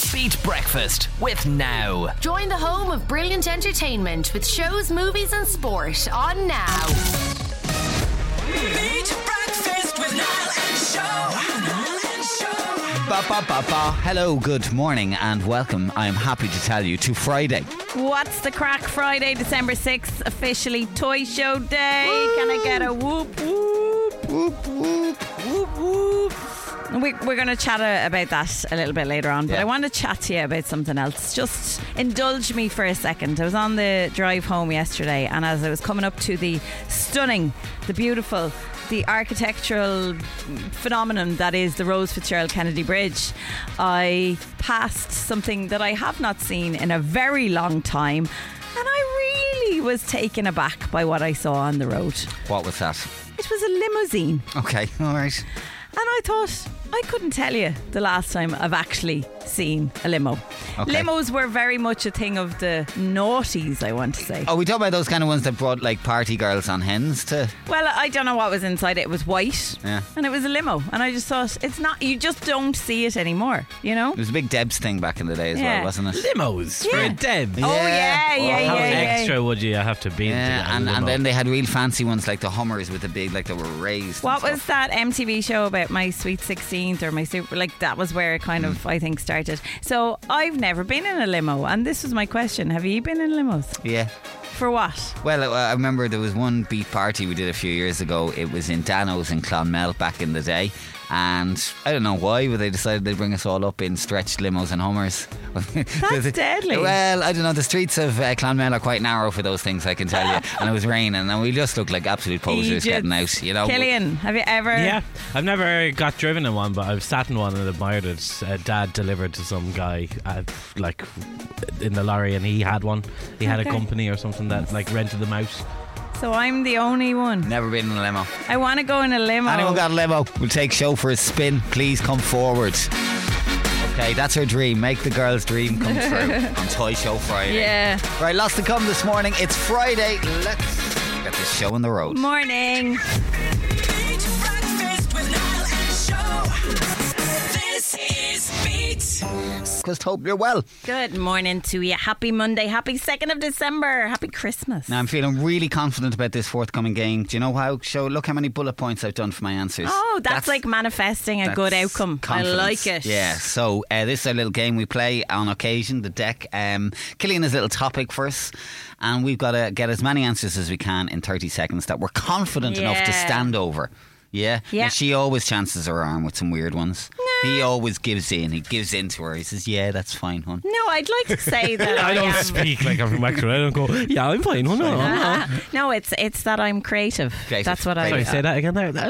Beat Breakfast with Now. Join the home of brilliant entertainment with shows, movies and sport on Now. Beat Breakfast with Niall and Show. Ba, ba, ba, ba. Hello, good morning and welcome. I am happy to tell you to Friday. What's the crack? Friday, December 6th, officially Toy Show Day. Woo! Can I get a whoop whoop? Whoop, whoop. Whoop whoop. We're going to chat about that a little bit later on, but Yeah. I want to chat to you about something else. Just indulge me for a second. I was on the drive home yesterday, and as I was coming up to the stunning, the beautiful, the architectural phenomenon that is the Rose Fitzgerald Kennedy Bridge, I passed something that I have not seen in a very long time, and I really was taken aback by what I saw on the road. What was that? It was a limousine. Okay, all right. And I thought, I couldn't tell you the last time I've actually seen a limo. Okay. Limos were very much a thing of the noughties, I want to say. Oh, we talk about those kind of ones that brought like party girls on hens to. Well, I don't know what was inside it. It was white, Yeah. and it was a limo. And I just thought, it's not, you just don't see it anymore, you know? It was a big Debs thing back in the day as Yeah. well, wasn't it? Limos Yeah. for Deb. Oh, yeah. How yeah. extra would you have to be? Yeah, and then they had real fancy ones like the Hummers with the big, like they were raised. What and was stuff. that MTV show about my Sweet 16th or my super, like that was where it kind of, I think, started. So I've never been in a limo, and this was my question. Have you been in limos? Yeah. For what? Well, I remember there was one beat party we did a few years ago. It was in Dano's in Clonmel back in the day. And I don't know why, but they decided they'd bring us all up in stretched limos and Hummers. That's deadly. Well, I don't know. The streets of Clonmel are quite narrow for those things, I can tell you. And it was raining, and we just looked like absolute posers Idiots. getting out. You know, Killian, have you ever? Yeah, I've never got driven in one, but I've sat in one and admired it. Dad delivered to some guy like in the lorry, and he had one. He had a Okay. company or something that like rented them out. So I'm the only one. never been in a limo. I want to go in a limo. Anyone got a limo? We'll take show for a spin. Please come forward. Okay, that's her dream. Make the girl's dream come true on Toy Show Friday. Yeah. Right, lots to come this morning. It's Friday. Let's get this show on the road. Morning. Beat Breakfast with Niall and Show. This is Beat. Just hope you're well. Good morning to you. Happy Monday. Happy 2nd of December. Happy Christmas. Now, I'm feeling really confident about this forthcoming game. Do you know how? Look how many bullet points I've done for my answers. Oh, that's like manifesting a good That's outcome. confidence. I like it. Yeah, so this is a little game we play on occasion, the deck. Killian has a little topic for us, and we've got to get as many answers as we can in 30 seconds that we're confident enough to Yeah. stand over. Yeah? Yeah. Now, she always chances her arm with some weird ones. He always gives in. He gives in to her. He says, yeah, that's fine, hon. No, I'd like to say that I don't am. speak like I'm from Wexford. I don't go, yeah, I'm fine. Oh, no. No, it's that I'm creative. Creative. That's what I Sorry, say that again there.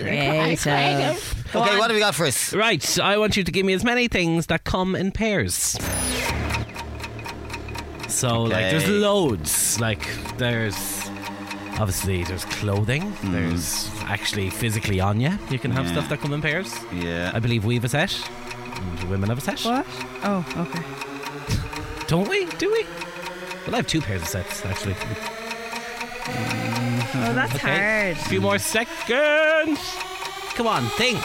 Creative. Go Okay, on. what have we got for us? Right, I want you to give me as many things that come in pairs. So, like, there's Okay. loads. Like, there's clothing. There's actually physically on you. You can have Yeah. stuff that come in pairs. Yeah. I believe we have a set. And women have a set. What? Oh, okay. Don't we? Do we? Well, I have 2 pairs of sets, actually. Oh, that's Okay. hard. A few more seconds. Come on, think.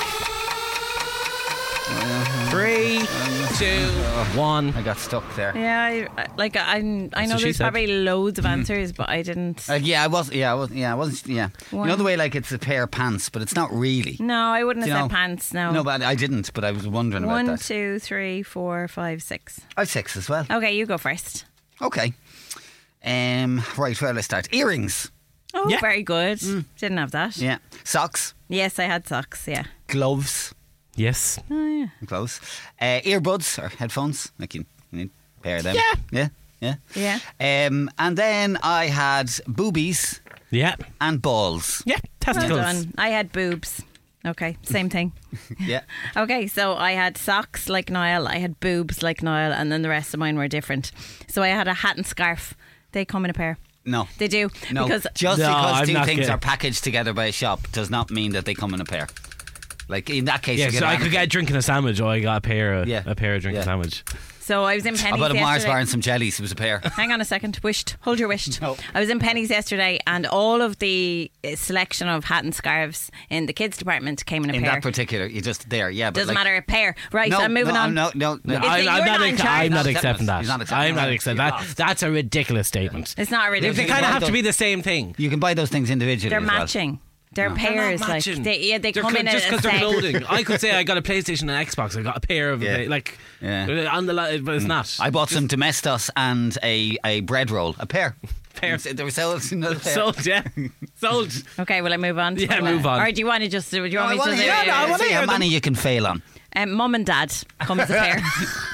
3, 2, 1. I got stuck there. Yeah, I know what she there's said. probably loads of answers, but I didn't. I wasn't. Yeah. You know the way like it's a pair of pants, but it's not really. No, I wouldn't Do have you said know? pants. No. No, but I didn't. But I was wondering about 1, that. 2, 3, 4, 5, 6. I've 6 as well. Okay, you go first. Okay. Right, where let's start. Earrings. Oh, Yeah. very good. Didn't have that. Yeah. Socks. Yes, I had socks. Yeah. Gloves. Yes. Oh, yeah. Close. Earbuds or headphones. Like you need a pair of them. Yeah. Yeah. Yeah. And then I had boobies Yeah. and balls. Yeah. Well Testicles. done. I had boobs. Okay, same thing. Yeah. Okay, so I had socks like Niall, I had boobs like Niall, and then the rest of mine were different. So I had a hat and scarf. They come in a pair. No. They do. No. Because Just No, because I'm two not things getting- are packaged together by a shop does not mean that they come in a pair. Like in that case, Yeah, you so get I could get a drink and a sandwich, or I got a pair of drink and Yeah. sandwich. So I was in I Penny's bought a Mars yesterday. bar and some jellies. It was a pair. Hang on a second. Wished. Hold your wished. No. I was in Penny's yesterday, and all of the selection of hat and scarves in the kids department came in a In pair. that particular, you just there, yeah. But Doesn't like, matter, a pair. Right, No, I'm moving no, on. No. Is it you're not in charge? I'm not He's accepting that. not accepting I'm not that. accepting that. That's a ridiculous statement. It's not really. They kind of have to be the same thing. You can buy those things individually. They're as well. matching. They're No. pairs. They're not Like matching. they They're come in just a because they're set. clothing. I could say I got a PlayStation and Xbox. I got a pair of Yeah. on the line, but it's not. I bought some Domestos and a bread roll, a pair. They were sold. Another pair. Sold, yeah, sold. Okay, will I move on? Yeah, move on. Or do you want to just? Do you want I me want to? to hear, I wanna see hear how them. many you can fail on. Mum and Dad comes a pair.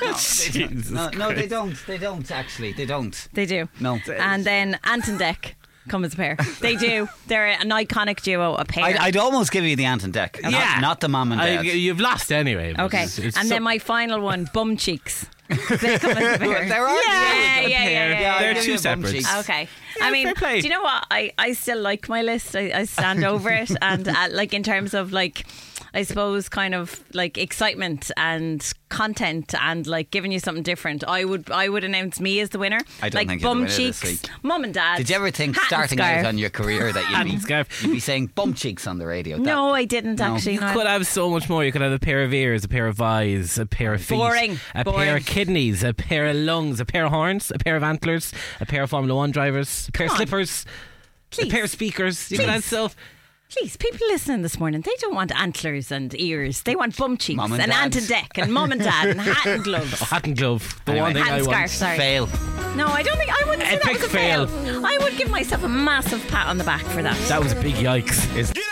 No, they don't. They don't actually. They don't. They do. No. And then Ant and Dec come as a pair. They do. They're an iconic duo, a pair. I'd almost give you the Ant and Deck. Not the mom and dad. You've lost anyway. but Okay, it's and so- then my final one, Bum Cheeks. They come as a pair. There are yeah, two. yeah, pair. yeah, yeah. They're I'll give two you a bum separates. cheeks. Okay. Yeah, I mean, fair play. do you know what? I still like my list. I stand over it. And like in terms of like, I suppose kind of like excitement and content and like giving you something different, I would announce me as the winner. I don't like think you're the Bum winner this Cheeks, week. Mum and Dad. Did you ever think hat and starting scarf. out on your career that Hat and scarf. you'd be saying bum cheeks on the radio? No, I didn't actually. You no. could have so much more. You could have a pair of ears, a pair of eyes, a pair of feet, Boring. a pair of kidneys, a pair of lungs, a pair of horns, a pair of antlers, a pair of Formula One drivers, a pair of Come on. slippers, Please. a pair of speakers. You could have stuff. Please, people listening this morning, they don't want antlers and ears. They want bum cheeks Mum and and Dad. Ant and Deck and Mum and Dad and hat and gloves. Hat and glove. The Anyway. one thing Hat I and want. scarf, sorry. Fail. No, I don't think I wouldn't say that Epic was a fail. fail. I would give myself a massive pat on the back for that. That was a big yikes.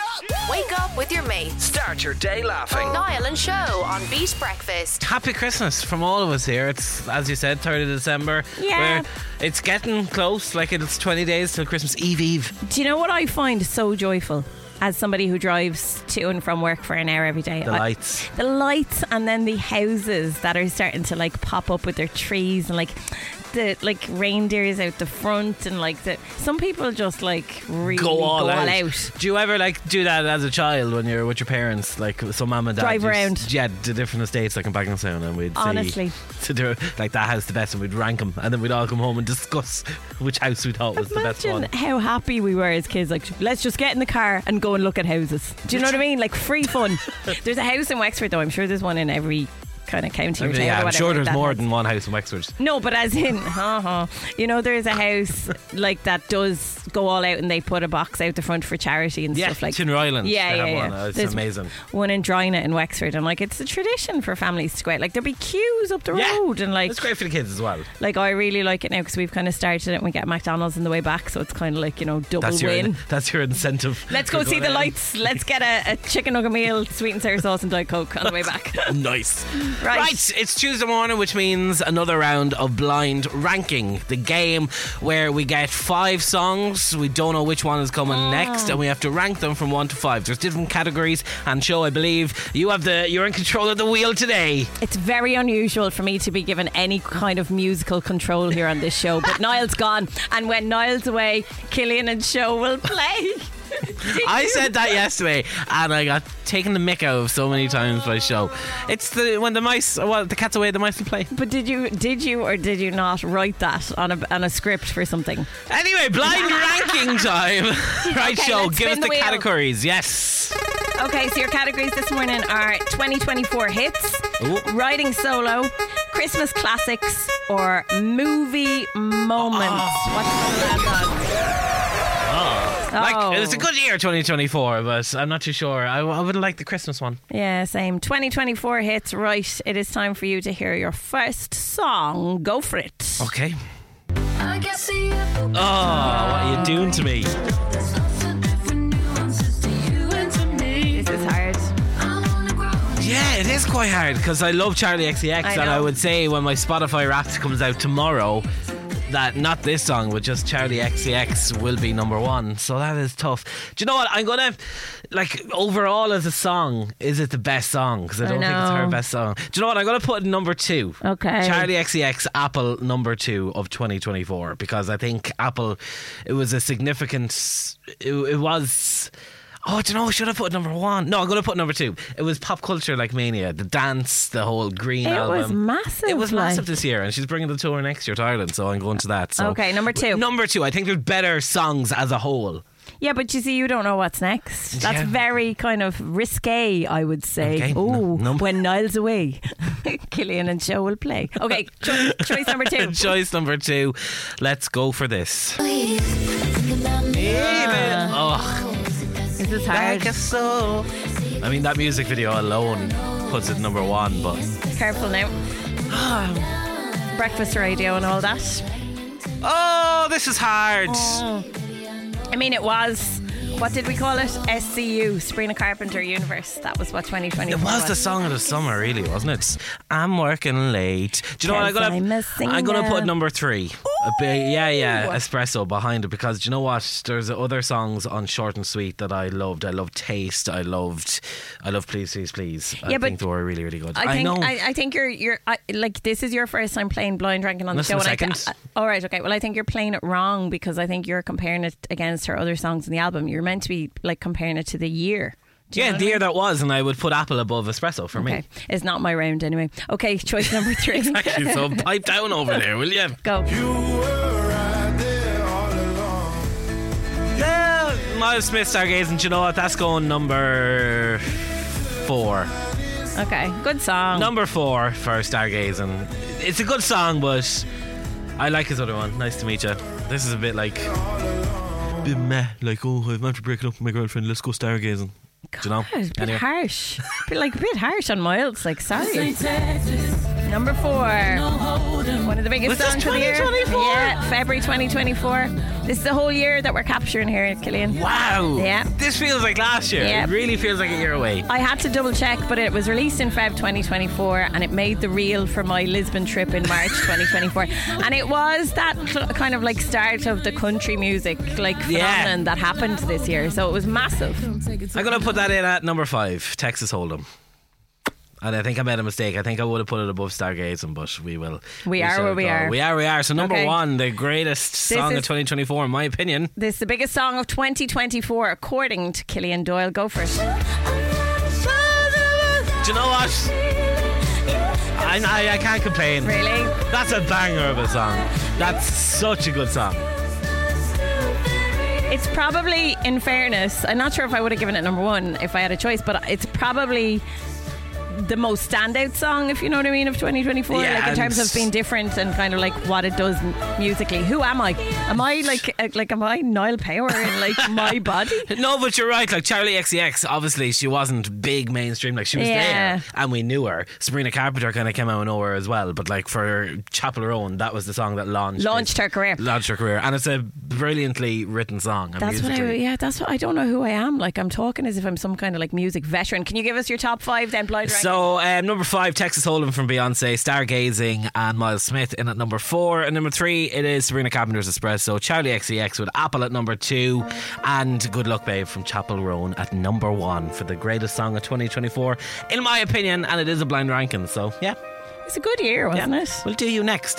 Wake up with your mates. Start your day laughing. Niall and Show on Beat Breakfast. Happy Christmas from all of us here. It's, as you said, 3rd of December. Yeah. It's getting close. Like it's 20 days till Christmas Eve. Do you know what I find so joyful? As somebody who drives to and from work for an hour every day. The lights. The lights and then the houses that are starting to like pop up with their trees and like the like reindeers out the front and like some people just like really Go all out. out. Do you ever like do that as a child when you're with your parents? Like some mum and dad Drive around. Yeah, the different estates like in Bagnallstown, and we'd Honestly. see to do like that house the best, and we'd rank them, and then we'd all come home and discuss which house we thought was the best Imagine one. how happy we were as kids. Like, let's just get in the car and go and look at houses. Do you know what I mean? Like free fun. There's a house in Wexford, though. I'm sure there's one in every kind of county or town or Yeah, I'm whatever sure like there's that more has. than one house in Wexford. No, but as in, you know, there's a house like that does go all out and they put a box out the front for charity and Yeah, stuff like Tinner Island. Yeah, they yeah, have yeah. one. It's There's amazing. one in Drina in Wexford, and like it's a tradition for families to go out. Like there'll be queues up the road, and like it's great for the kids as well. Like I really like it now because we've kind of started it and we get McDonald's on the way back, so it's kind of like, you know, double win. That's your incentive. Let's go for see going the out. lights. Let's get a chicken nugget meal, sweet and sour sauce and Diet Coke on the way back. Nice. Right. It's Tuesday morning, which means another round of blind ranking. The game where we get 5 songs. We don't know which one is coming next, and we have to rank them from 1 to 5. There's different categories. And Show, I believe you're in control of the wheel today. It's very unusual for me to be given any kind of musical control here on this show, but Niall's gone, and when Niall's away, Killian and Show will play. I said that yesterday, and I got taken the mick out of so many times by Show. It's when the cat's away, the mice will play. But did you or did you not write that on a script for something? Anyway, blind ranking time. Right, Okay, Show, let's give us spin the the wheel. categories. Yes. Okay, so your categories this morning are 2024 hits, Ooh. writing solo, Christmas classics, or movie moments. What's going on? Like, it's a good year, 2024, but I'm not too sure. I would like the Christmas one. Yeah, same. 2024 hits. Right, it is time for you to hear your first song. Go for it. Okay. Oh, what are you doing to me? This is hard. Yeah, it is quite hard because I love Charlie XCX, I and I know. would say when my Spotify Wrapped comes out tomorrow, that not this song, but just Charlie XCX will be number 1. So that is tough. Do you know what? I'm gonna overall as a song, is it the best song? Because I don't think it's her know. best song. Do you know what? I'm gonna put number 2. Okay. Charlie XCX, Apple number 2 of 2024, because I think Apple, it was a significant. It was. Oh, do you know, should I put number 1? No, I'm going to put number 2. It was Pop Culture Like Mania, the dance, the whole Green album. It was massive. It was massive this year, and she's bringing the tour next year to Ireland, so I'm going to that. So. Okay, number 2. Number 2, I think there's better songs as a whole. Yeah, but you see, you don't know what's next. That's very kind of risque, I would say. Okay, Oh, no. when Niall's away, Killian and Show will play. Okay, choice number 2. Choice number 2. Let's go for this. Is this hard? I mean, that music video alone puts it number 1, but Careful now. Breakfast radio and all that. oh, this is hard. I mean, it was, what did we call it? SCU, Sabrina Carpenter Universe. That was what 2020 It was the song of the summer, really, wasn't it? I'm working late. Do you know what? I'm gonna put number 3. Espresso behind it, because do you know what? There's other songs on Short and Sweet that I loved. I loved Taste. I loved Please, Please, Please. I think they were really, really good. I know. think you're like, this is your first time playing Blind Ranking on the This show. is my second. All right, okay. Well, I think you're playing it wrong, because I think you're comparing it against her other songs in the album. You're meant to be like comparing it to the year. Do you know Yeah, what the I year mean? that was, and I would put Apple above Espresso for me. Okay, it's not my round anyway. Okay, choice number 3. Exactly, so pipe down over there, will you? Go. Yeah, Miles Smith, Stargazing. Do you know what? That's going number 4. Okay, good song. Number 4 for Stargazing. It's a good song, but I like his other one. Nice to meet you. This is a bit like, bit meh. Like, oh, I'm after breaking up with my girlfriend. Let's go stargazing. Do you know? God, a bit harsh. A bit harsh on Miles. Like, sorry. Number 4. One of the biggest Was this songs of the year. 2024? Yeah, February 2024. This is the whole year that we're capturing here, Killian. Wow. Yeah. This feels like last year. Yeah. It really feels like a year away. I had to double check, but it was released in Feb 2024, and it made the reel for my Lisbon trip in March 2024. And it was that kind of like start of the country music like phenomenon that happened this year. So it was massive. I'm going to put that in at number 5, Texas Hold'em. And I think I made a mistake. I think I would have put it above Stargazing, but we will. We are where we are. We are. So number Okay. 1, the greatest song of 2024, in my opinion. This is the biggest song of 2024, according to Killian Doyle. Go for it. Do you know what? I can't complain. Really? That's a banger of a song. That's such a good song. It's probably, in fairness, I'm not sure if I would have given it number 1 if I had a choice, but it's probably the most standout song, if you know what I mean, of 2024. Yeah, like in terms and of being different and kind of like what it does musically. Who am I? Am I am I Niall Power in like my body? No, but you're right. Like Charlie XCX, obviously she wasn't big mainstream. Like she was Yeah. there, and we knew her. Sabrina Carpenter kind of came out of nowhere as well. But like for Chapel Roan, that was the song that launched her career. Launched her career, and it's a brilliantly written song. And That's what musically. that's what I don't know who I am. Like I'm talking as if I'm some kind of like music veteran. Can you give us your top 5 then, Blind Ranking? So number 5, Texas Hold'em from Beyonce, Stargazing, and Miles Smith in at number 4. And number 3, it is Sabrina Carpenter's Espresso, Charlie XCX with Apple at number 2, and Good Luck Babe from Chapel Roan at number 1 for the greatest song of 2024, in my opinion. And it is a blind ranking, so yeah. It's a good year, wasn't it? We'll do you next.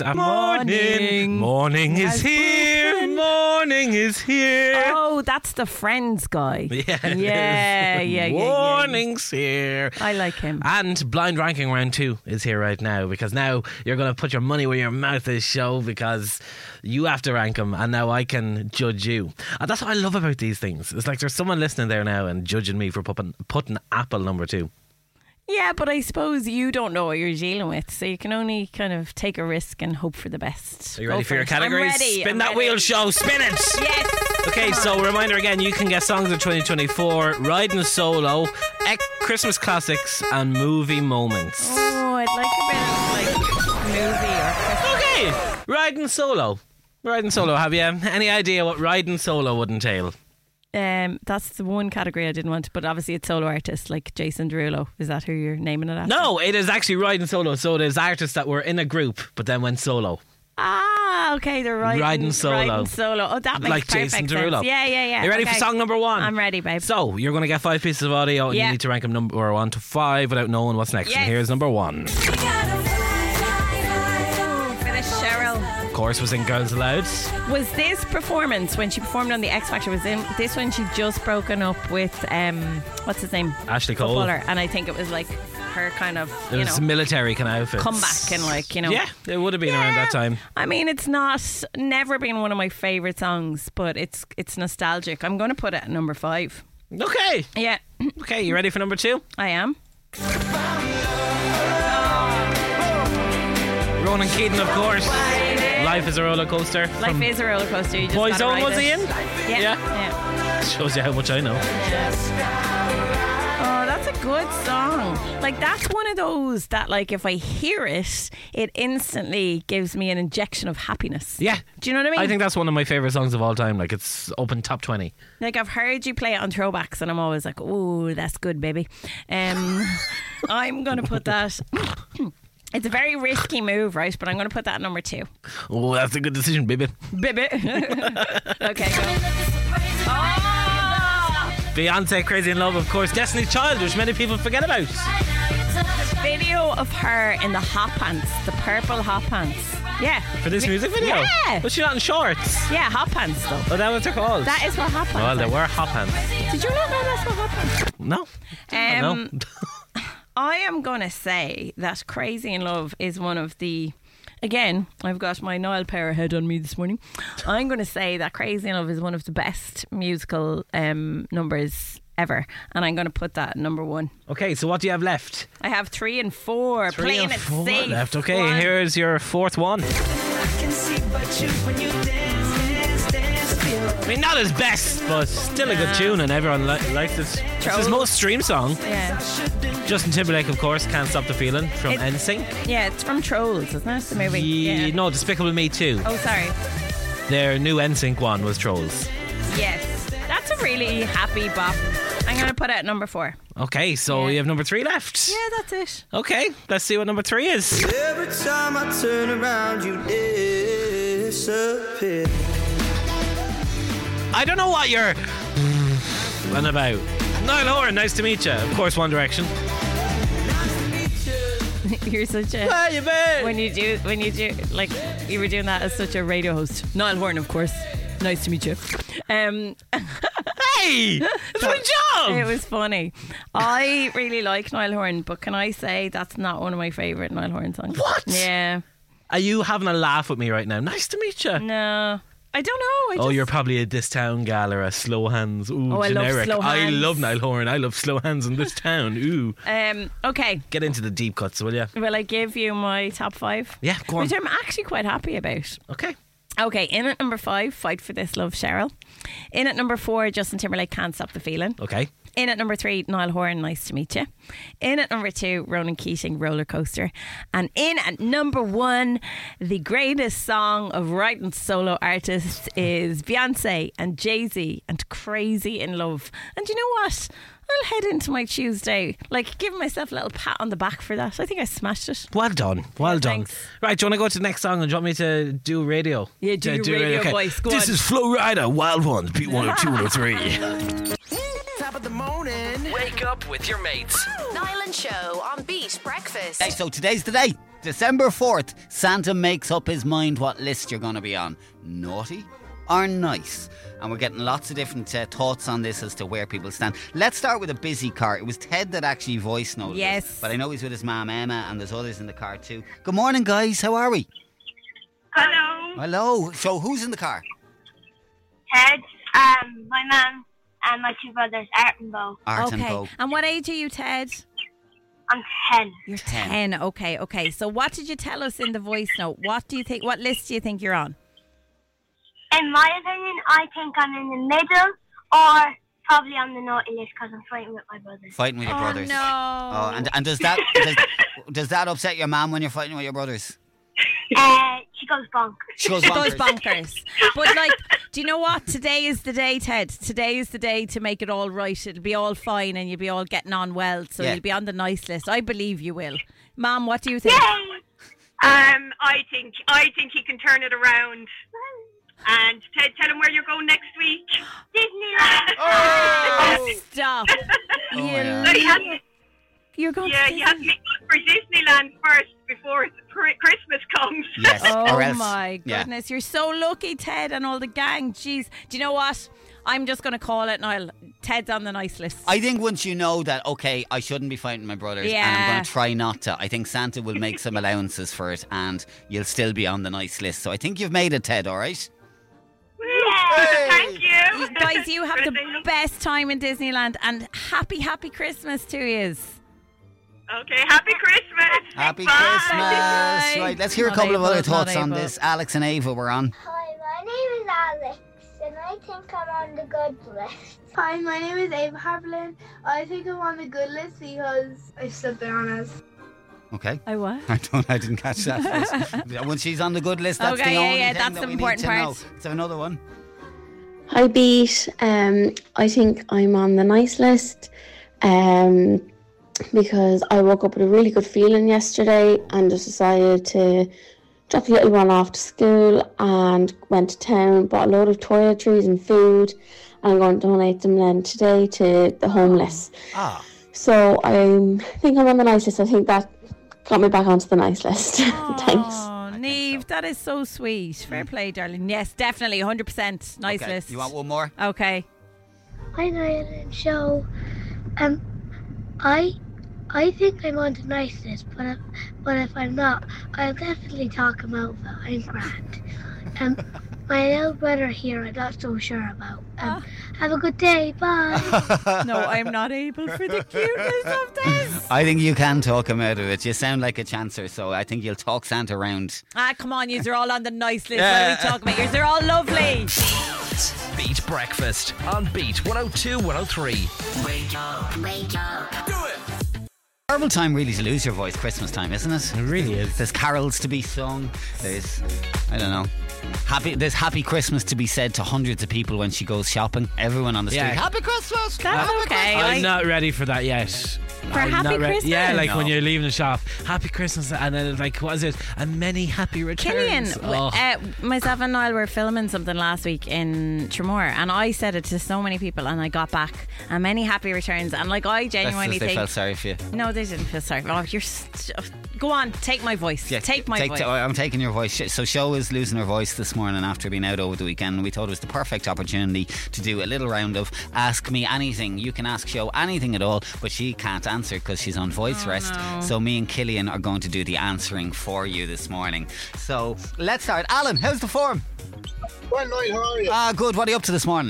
Morning is here. Morning is here. Oh, that's the Friends guy. Yeah. Morning's here. I like him. And Blind Ranking Round 2 is here right now, because now you're going to put your money where your mouth is, show, because you have to rank them, and now I can judge you. And that's what I love about these things. It's like there's someone listening there now and judging me for putting Apple number 2. Yeah, but I suppose you don't know what you're dealing with, so you can only kind of take a risk and hope for the best. Are you ready for your categories? I'm ready. Spin that wheel, show. Spin it. Yes. Okay, so reminder again, you can get songs of 2024, Riding Solo, Christmas classics, and movie moments. Oh, I'd like a bit of like movie or Christmas. Okay, Riding Solo. Have you any idea what Riding Solo would entail? That's the one category I didn't want, but obviously it's solo artists like Jason Derulo. Is that who you're naming it after? No, it is actually Riding Solo. So there's artists that were in a group but then went solo. Ah, okay, they're Riding Solo. Oh, that makes Like perfect Jason sense. Derulo. Yeah. You ready for Okay. song number 1? I'm ready, babe. So you're going to get 5 pieces of audio, and Yeah. you need to rank them number 1 to 5 without knowing what's next. Yes. And here's number 1. Finish Cheryl. course, was in Girls Aloud. Was this performance when she performed on the X Factor? Was this when she just broken up with what's his name? Ashley Cole. Footballer, and I think it was like her kind of It was military kind of outfits. comeback and like Yeah, it would have been around that time. I mean, it's never been one of my favourite songs, but it's nostalgic. I'm going to put it at number 5. Okay. Yeah, Okay, you ready for number 2? I am. Ronan Keating, of course. Life is a roller coaster. Life is a roller coaster. You just gotta Boyzone, ride was he it. in? Yeah. Shows you how much I know. Oh, that's a good song. Like, that's one of those that, like, if I hear it, it instantly gives me an injection of happiness. Yeah. Do you know what I mean? I think that's one of my favourite songs of all time. Like, it's up in top 20. Like, I've heard you play it on throwbacks, and I'm always like, "Oh, that's good, baby." I'm gonna put that. It's a very risky move, right? But I'm gonna put that at number 2. Oh, that's a good decision, baby. Baby. Okay, go. Oh! Beyonce, Crazy in Love, of course. Destiny's Child, which many people forget about. Video of her in the hot pants, the purple hot pants. Yeah. For this music video? Yeah. Was she not in shorts? Yeah, hot pants though. Oh, that what they're called? That is what hot pants Well, they are. were hot pants. Did you not know that's what hot pants are? No. Um, No. I am going to say that Crazy in Love is one of the... Again, I've got my Niall Power head on me this morning. I'm going to say that Crazy in Love is one of the best musical numbers ever. And I'm going to put that at number 1. Okay, so what do you have left? I have 3 and 4. 3 playing and it 4 safe. left. Okay, One. here's your 4th one. I mean, not his best, but still a good tune, and everyone likes it. It's his Trolls. most streamed song. Yeah. Justin Timberlake, of course, Can't Stop the Feeling from It- NSYNC. Yeah, it's from Trolls, isn't it? The movie. Yeah. No, Despicable Me 2. Oh, sorry. Their new NSYNC one was Trolls. Yes. That's a really happy bop. I'm going to put it at number 4. Okay, so Yeah. you have number 3 left. Yeah, that's it. Okay, let's see what number 3 is. Every time I turn around, you disappear. I don't know what you're on about. Niall Horan, nice to meet you. Of course, One Direction. You're such a... Where you been? When you do, like, you were doing that as such a radio host. Niall Horan, of course. Nice to meet you. Hey, that's my job. It was funny. I really like Niall Horan, but can I say that's not one of my favourite Niall Horan songs? What? Yeah. Are you having a laugh with me right now? Nice to meet you. No. I don't know. Oh, you're probably a This Town gal or a Slow Hands. Ooh, Oh, I love generic. Slow I Hands. love Niall Horan. I love Slow Hands in This Town. Ooh. Okay. Get into the deep cuts, will you? Will I give you my top 5? Yeah, go on. Which I'm actually quite happy about. Okay. Okay, in at number 5, Fight for This Love, Cheryl. In at number 4, Justin Timberlake, Can't Stop the Feeling. Okay. In at number 3, Niall Horan, Nice to Meet You. In at number 2, Ronan Keating, Roller Coaster. And in at number 1, the greatest song of writing solo artists is Beyonce and Jay-Z and Crazy in Love. And you know what? I'll head into my Tuesday, like, giving myself a little pat on the back for that. I think I smashed it. Well done. Well done. thanks. Right, do you want to go to the next song and do you want me to do radio? Yeah, do your radio voice. Go This on. is Flo Rida, Wild Ones, B102, 103. Top of the morning. Wake up with your mates. Niall and Show on Beat Breakfast. Hey, so today's the day. December 4th, Santa makes up his mind what list you're going to be on. Naughty or nice? And we're getting lots of different thoughts on this as to where people stand. Let's start with a busy car. It was Ted that actually voice noted Yes. this, but I know he's with his mum Emma and there's others in the car too. Good morning, guys. How are we? Hello, Hello. So who's in the car? Ted, my mum, and my 2 brothers, Art and Bo. Art and Okay. Bo. And what age are you, Ted? I'm 10. You're 10. Okay. So what did you tell us in the voice note? What do you think? What list do you think you're on? In my opinion, I think I'm in the middle, or probably on the naughty list because I'm fighting with my brothers. Fighting with your brothers. No. Oh, and does that does that upset your mum when you're fighting with your brothers? She goes bonkers. She goes Those bonkers. bonkers. But like, do you know what? Today is the day, Ted. Today is the day to make it all right. It'll be all fine and you'll be all getting on well. So Yeah. you'll be on the nice list. I believe you will. Mom, what do you think? Yay! I think he can turn it around. And Ted, tell him where you're going next week. Disneyland! Oh, stop. Oh, You yeah. So he has, You're going yeah, to he has to make up for Disneyland first before Christmas comes. Yes. Oh or else, my yeah. goodness, you're so lucky, Ted, and all the gang. Jeez, do you know what? I'm just going to call it, Niall. Ted's on the nice list. I think once you know that, okay, I shouldn't be fighting my brothers and I'm going to try not to, I think Santa will make some allowances for it and you'll still be on the nice list. So I think you've made it, Ted, all right? Hey. Thank you. Guys, you have the best time in Disneyland, and happy Christmas to you. Okay, happy Christmas. Happy Bye. Christmas. Bye. Right, let's hear a Not couple of able, other not thoughts on able. this. Alex and Ava were on. Hi, my name is Alex, and I think I'm on the good list. Hi, my name is Ava Haviland. I think I'm on the good list because I stood there on us. Okay. I what? I didn't catch that first. When she's on the good list, that's Okay, the only yeah, thing that's that the we important need to know. part. Let's have another one. Hi, Beat. I think I'm on the nice list because I woke up with a really good feeling yesterday and just decided to drop the little one off to school and went to town, bought a load of toiletries and food, and I'm going to donate them then today to the homeless. Ah. So I think I'm on the nice list. I think that got me back onto the nice list. Thanks. Oh, Niamh, that is so sweet. Fair play, darling. Yes, definitely, 100%. Nice Okay. list. You want one more? Okay. Hi, Niall and Show. I think I'm on the nice list, but if I'm not, I'll definitely talk him out of it. I'm grand. My little brother here, I'm not so sure about. Have a good day. Bye. No, I'm not able for the cuteness of this. I think you can talk him out of it. You sound like a chancer, so I think you'll talk Santa around. Come on, yous are all on the nice list. What are we talking about? Yous are all lovely. Beat Breakfast on Beat 102 103. Wake up. Do it. Terrible time really to lose your voice Christmas time, isn't it? It really is. There's carols to be sung. There's, I don't know, there's happy Christmas to be said to hundreds of people when she goes shopping. Everyone on the street, Yeah. happy Christmas. That's happy okay. I'm not ready for that yet. I'm Happy not Christmas? Yeah, like No. when you're leaving the shop, happy Christmas, and then it's like, what is it? And many happy Killian, returns. Oh. myself and Niall were filming something last week in Tremor, and I said it to so many people, and I got back and many happy returns, and like I That's genuinely just they think felt sorry for you. no, they didn't feel sorry. Oh, go on, take my voice. Yeah, take my voice. I'm taking your voice. So Show is losing her voice this morning after being out over the weekend, and we thought it was the perfect opportunity to do a little round of Ask Me Anything. You can ask Show anything at all, but she can't answer because she's on voice rest. no. So me and Killian are going to do the answering for you this morning. So let's start. Alan, how's the form? Well, Niall, how are you? Good. What are you up to this morning?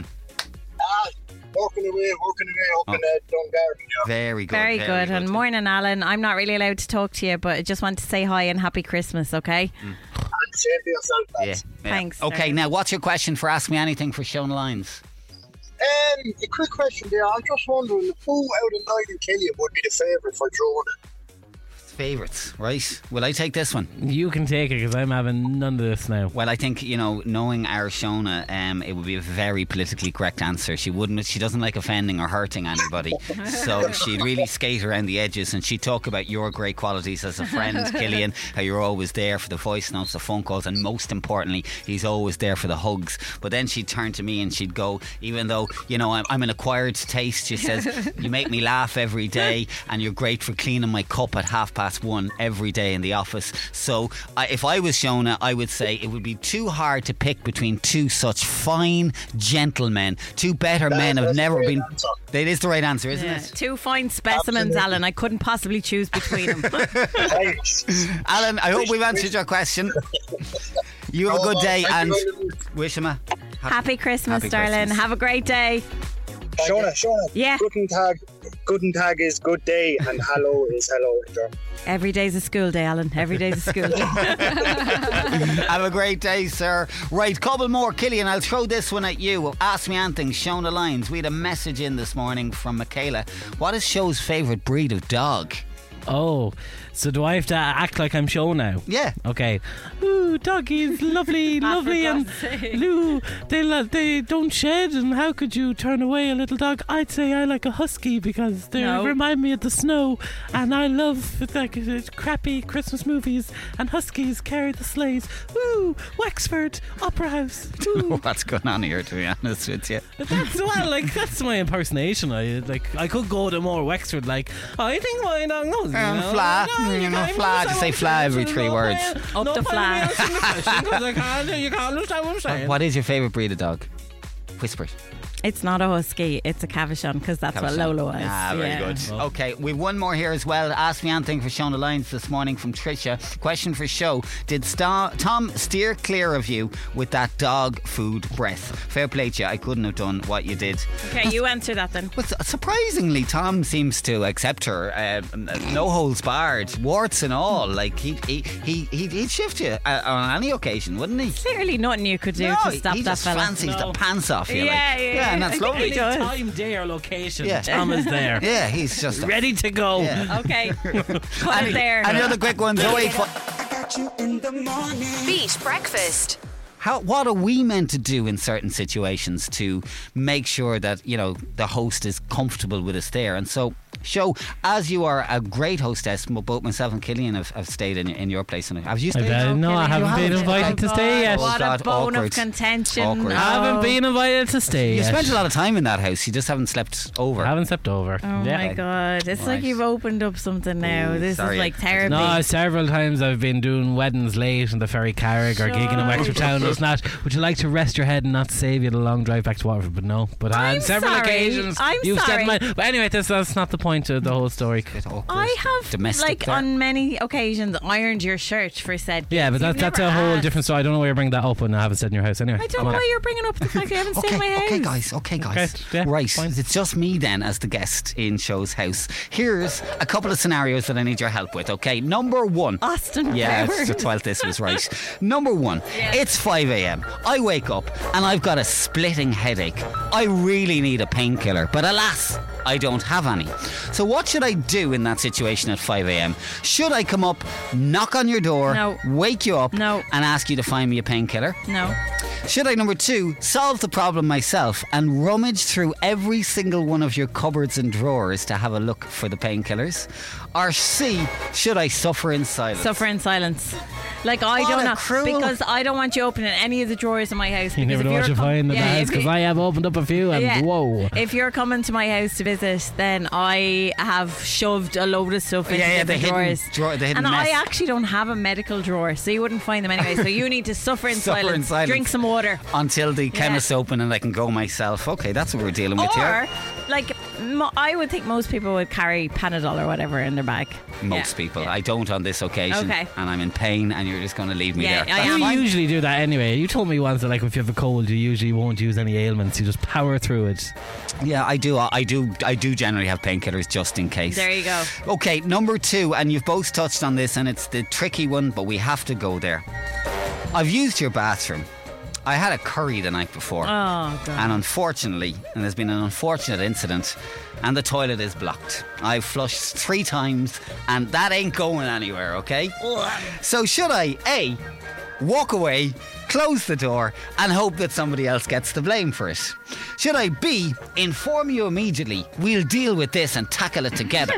Working away up in Dungarvan. Yeah. Very good. Very good. And morning, Alan. I'm not really allowed to talk to you, but I just want to say hi and happy Christmas, okay? And same to yourself, lads. Yeah. Thanks, Okay, darling. now what's your question for Ask Me Anything for Shona Lines? A quick question there. I'm just wondering who out of Niall and Killian would be the favourite for Jonah? Favourites, right? Will I take this one? You can take it because I'm having none of this now. Well, I think, knowing our Shona, it would be a very politically correct answer. She doesn't like offending or hurting anybody. So she'd really skate around the edges, and she'd talk about your great qualities as a friend, Killian, how you're always there for the voice notes, the phone calls, and most importantly, he's always there for the hugs. But then she'd turn to me and she'd go, even though, I'm an acquired taste, she says, you make me laugh every day, and you're great for cleaning my cup at 1:30 every day in the office. So if I was Shona, I would say it would be too hard to pick between two such fine gentlemen. Two better men have never been. That is the right answer, isn't it? Two fine specimens, Absolutely. Alan. I couldn't possibly choose between them. Thanks. Alan, I hope we've answered your question. You have a good day, and wish him a Happy Christmas, Happy darling. Christmas. Have a great day. Shona, Yeah. Guten Tag is good day, and hello is hello in German. Every day's a school day, Alan. Every day's a school day. Have a great day, sir. Right, couple more. Killian, I'll throw this one at you. Ask Me Anything, Shona Lines. We had a message in this morning from Michaela. What is Show's favourite breed of dog? Oh, so do I have to act like I'm Show now? Yeah. Okay. Ooh, doggies, lovely, lovely, and Lou, they don't shed. And how could you turn away a little dog? I'd say I like a husky because they remind me of the snow, and I love crappy Christmas movies. And huskies carry the sleighs. Ooh, Wexford Opera House. Ooh. What's going on here, to be honest with you? That's my impersonation. I could go to more Wexford. Like I think my dog knows. Fla. Fla. Just say fla every 3 words. Up the flag. You can't understand what I'm saying. What is your favourite breed of dog? Whisper it. It's not a husky, it's a Cavachon, because that's what Lolo was. Ah, very good. Okay, we've one more here as well. Ask Me Anything for Shona Lyons this morning from Tricia. Question for show. Did Tom steer clear of you with that dog food breath? Fair play to you. I couldn't have done what you did. Okay, you answer that then. But surprisingly, Tom seems to accept her. No holds barred, warts and all. Like he'd shift you on any occasion, wouldn't he? Clearly nothing you could do to stop he that just fella. fancies the pants off you. Yeah, and that's lovely. Time, day, or location. Yeah. Tom is there. Yeah, he's just ready to go. Yeah. Okay, put it there. Any other quick ones? I got you in the morning. Beat Breakfast. What are we meant to do in certain situations to make sure that, you know, the host is comfortable with us there? And so, Show, as you are a great hostess, both myself and Killian have stayed in your place. Have you stayed? No, I haven't been invited to stay yet. What a bone of contention. Awkward. I haven't been invited to stay You yet. spent a lot of time in that house. You just haven't slept over. I haven't slept over. Oh my God. It's like you've opened up something now. Ooh, this sorry. is like therapy. No, several times I've been doing weddings late in the Ferry Carrick or gigging in Wexford Town. It's not. Would you like to rest your head and not save you the long drive back to Waterford? But no. But on several occasions you've said mine. But anyway, that's not the point of the whole story. I have, domestic like, there. on many occasions ironed your shirt for said. Yeah, but that's a whole different story. I don't know why you're bringing that up when I haven't stayed in your house anyway. I don't know why you're bringing up the fact that I haven't stayed in my house. Okay, guys. Right, it's just me then as the guest in Show's house. Here's a couple of scenarios that I need your help with, okay? Number 1. Austin Yeah, Powers. it's 12th this was right. Number 1. It's 5 a.m. I wake up and I've got a splitting headache. I really need a painkiller, but alas, I don't have any. So what should I do in that situation at 5 a.m? Should I come up, knock on your door, wake you up, and ask you to find me a painkiller? No. Should I, number 2, solve the problem myself and rummage through every single one of your cupboards and drawers to have a look for the painkillers? Or C, should I suffer in silence? Suffer in silence. Like, I What don't a know, cruel- because I don't want you opening any of the drawers in my house. You never know what you find in the house, because I have opened up a few and whoa. If you're coming to my house to visit, then I have shoved a load of stuff into the the hidden drawers. the hidden and mess. I actually don't have a medical drawer, so you wouldn't find them anyway. So you need to suffer in Suffer in silence. Drink some water. Until the chemist's open and I can go myself. Okay, that's what we're dealing with Or, here. like, I would think most people would carry Panadol or whatever in their bag. Most people. I don't on this occasion. Okay. And I'm in pain and you're just going to leave me there. That's You fine. usually do that anyway. You told me once that, like, if you have a cold, you usually won't use any ailments. You just power through it. Yeah, I do. I do generally have painkillers just in case. There you go. Okay, number 2, and you've both touched on this, and it's the tricky one, but we have to go there. I've used your bathroom. I had a curry the night before. Oh, God. And unfortunately, and there's been an unfortunate incident, and the toilet is blocked. I've flushed 3 times, and that ain't going anywhere, okay? So should I, A, walk away, close the door, and hope that somebody else gets the blame for it? Should I, B, inform you immediately, we'll deal with this and tackle it together?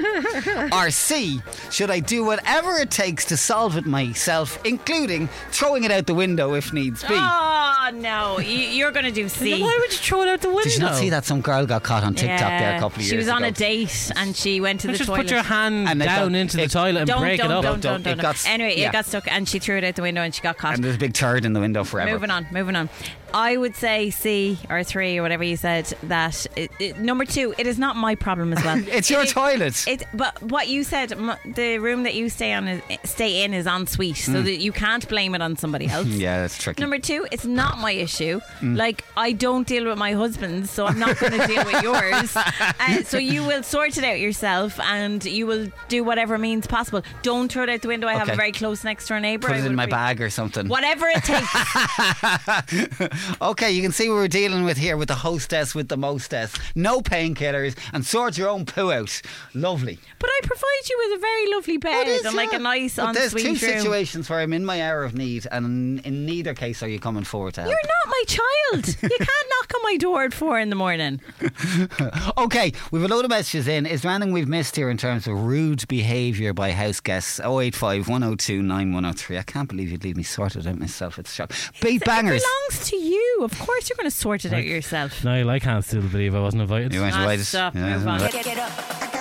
Or C, should I do whatever it takes to solve it myself, including throwing it out the window if needs be? Oh, no. You're going to do C. Why would you throw it out the window? Did you not see that some girl got caught on TikTok there a couple of years ago? She was on a date and she went to the Just toilet. put your hand And it down got- into the it- toilet and break it up. Don't. It got- Anyway, yeah. it got stuck and she threw it out the window and she got caught. And there's a big turd in the window forever. Moving on. I would say C or 3 or whatever you said. That number 2, it is not my problem as well. It's your toilet. But what you said, the room that you stay in is en suite, so that you can't blame it on somebody else. Yeah, that's tricky. Number 2, it's not my issue. Like, I don't deal with my husband's, so I'm not going to deal with yours. So you will sort it out yourself and you will do whatever means possible. Don't throw it out the window. I have Okay. a very close next door neighbour. Put I it in would my be- bag or something. Whatever it takes. Okay, you can see what we're dealing with here with the hostess with the mostess. No painkillers and sort your own poo out. Lovely. But I provide you with a very lovely bed and like a nice But there's ensuite 2 room. situations where I'm in my hour of need, and in neither case are you coming forward to help. You're not my child. You can't knock on my door at 4 a.m. Okay, we've a load of messages in. Is there anything we've missed here in terms of rude behaviour by house guests? 085 102 9103. I can't believe you'd leave me sorted out myself. It's shock. Beat bangers. It belongs to you. Of course you're going to sort it out yourself. Niall, I can't still believe I wasn't invited. You weren't invited. Stop. Yeah, Move on. Get up.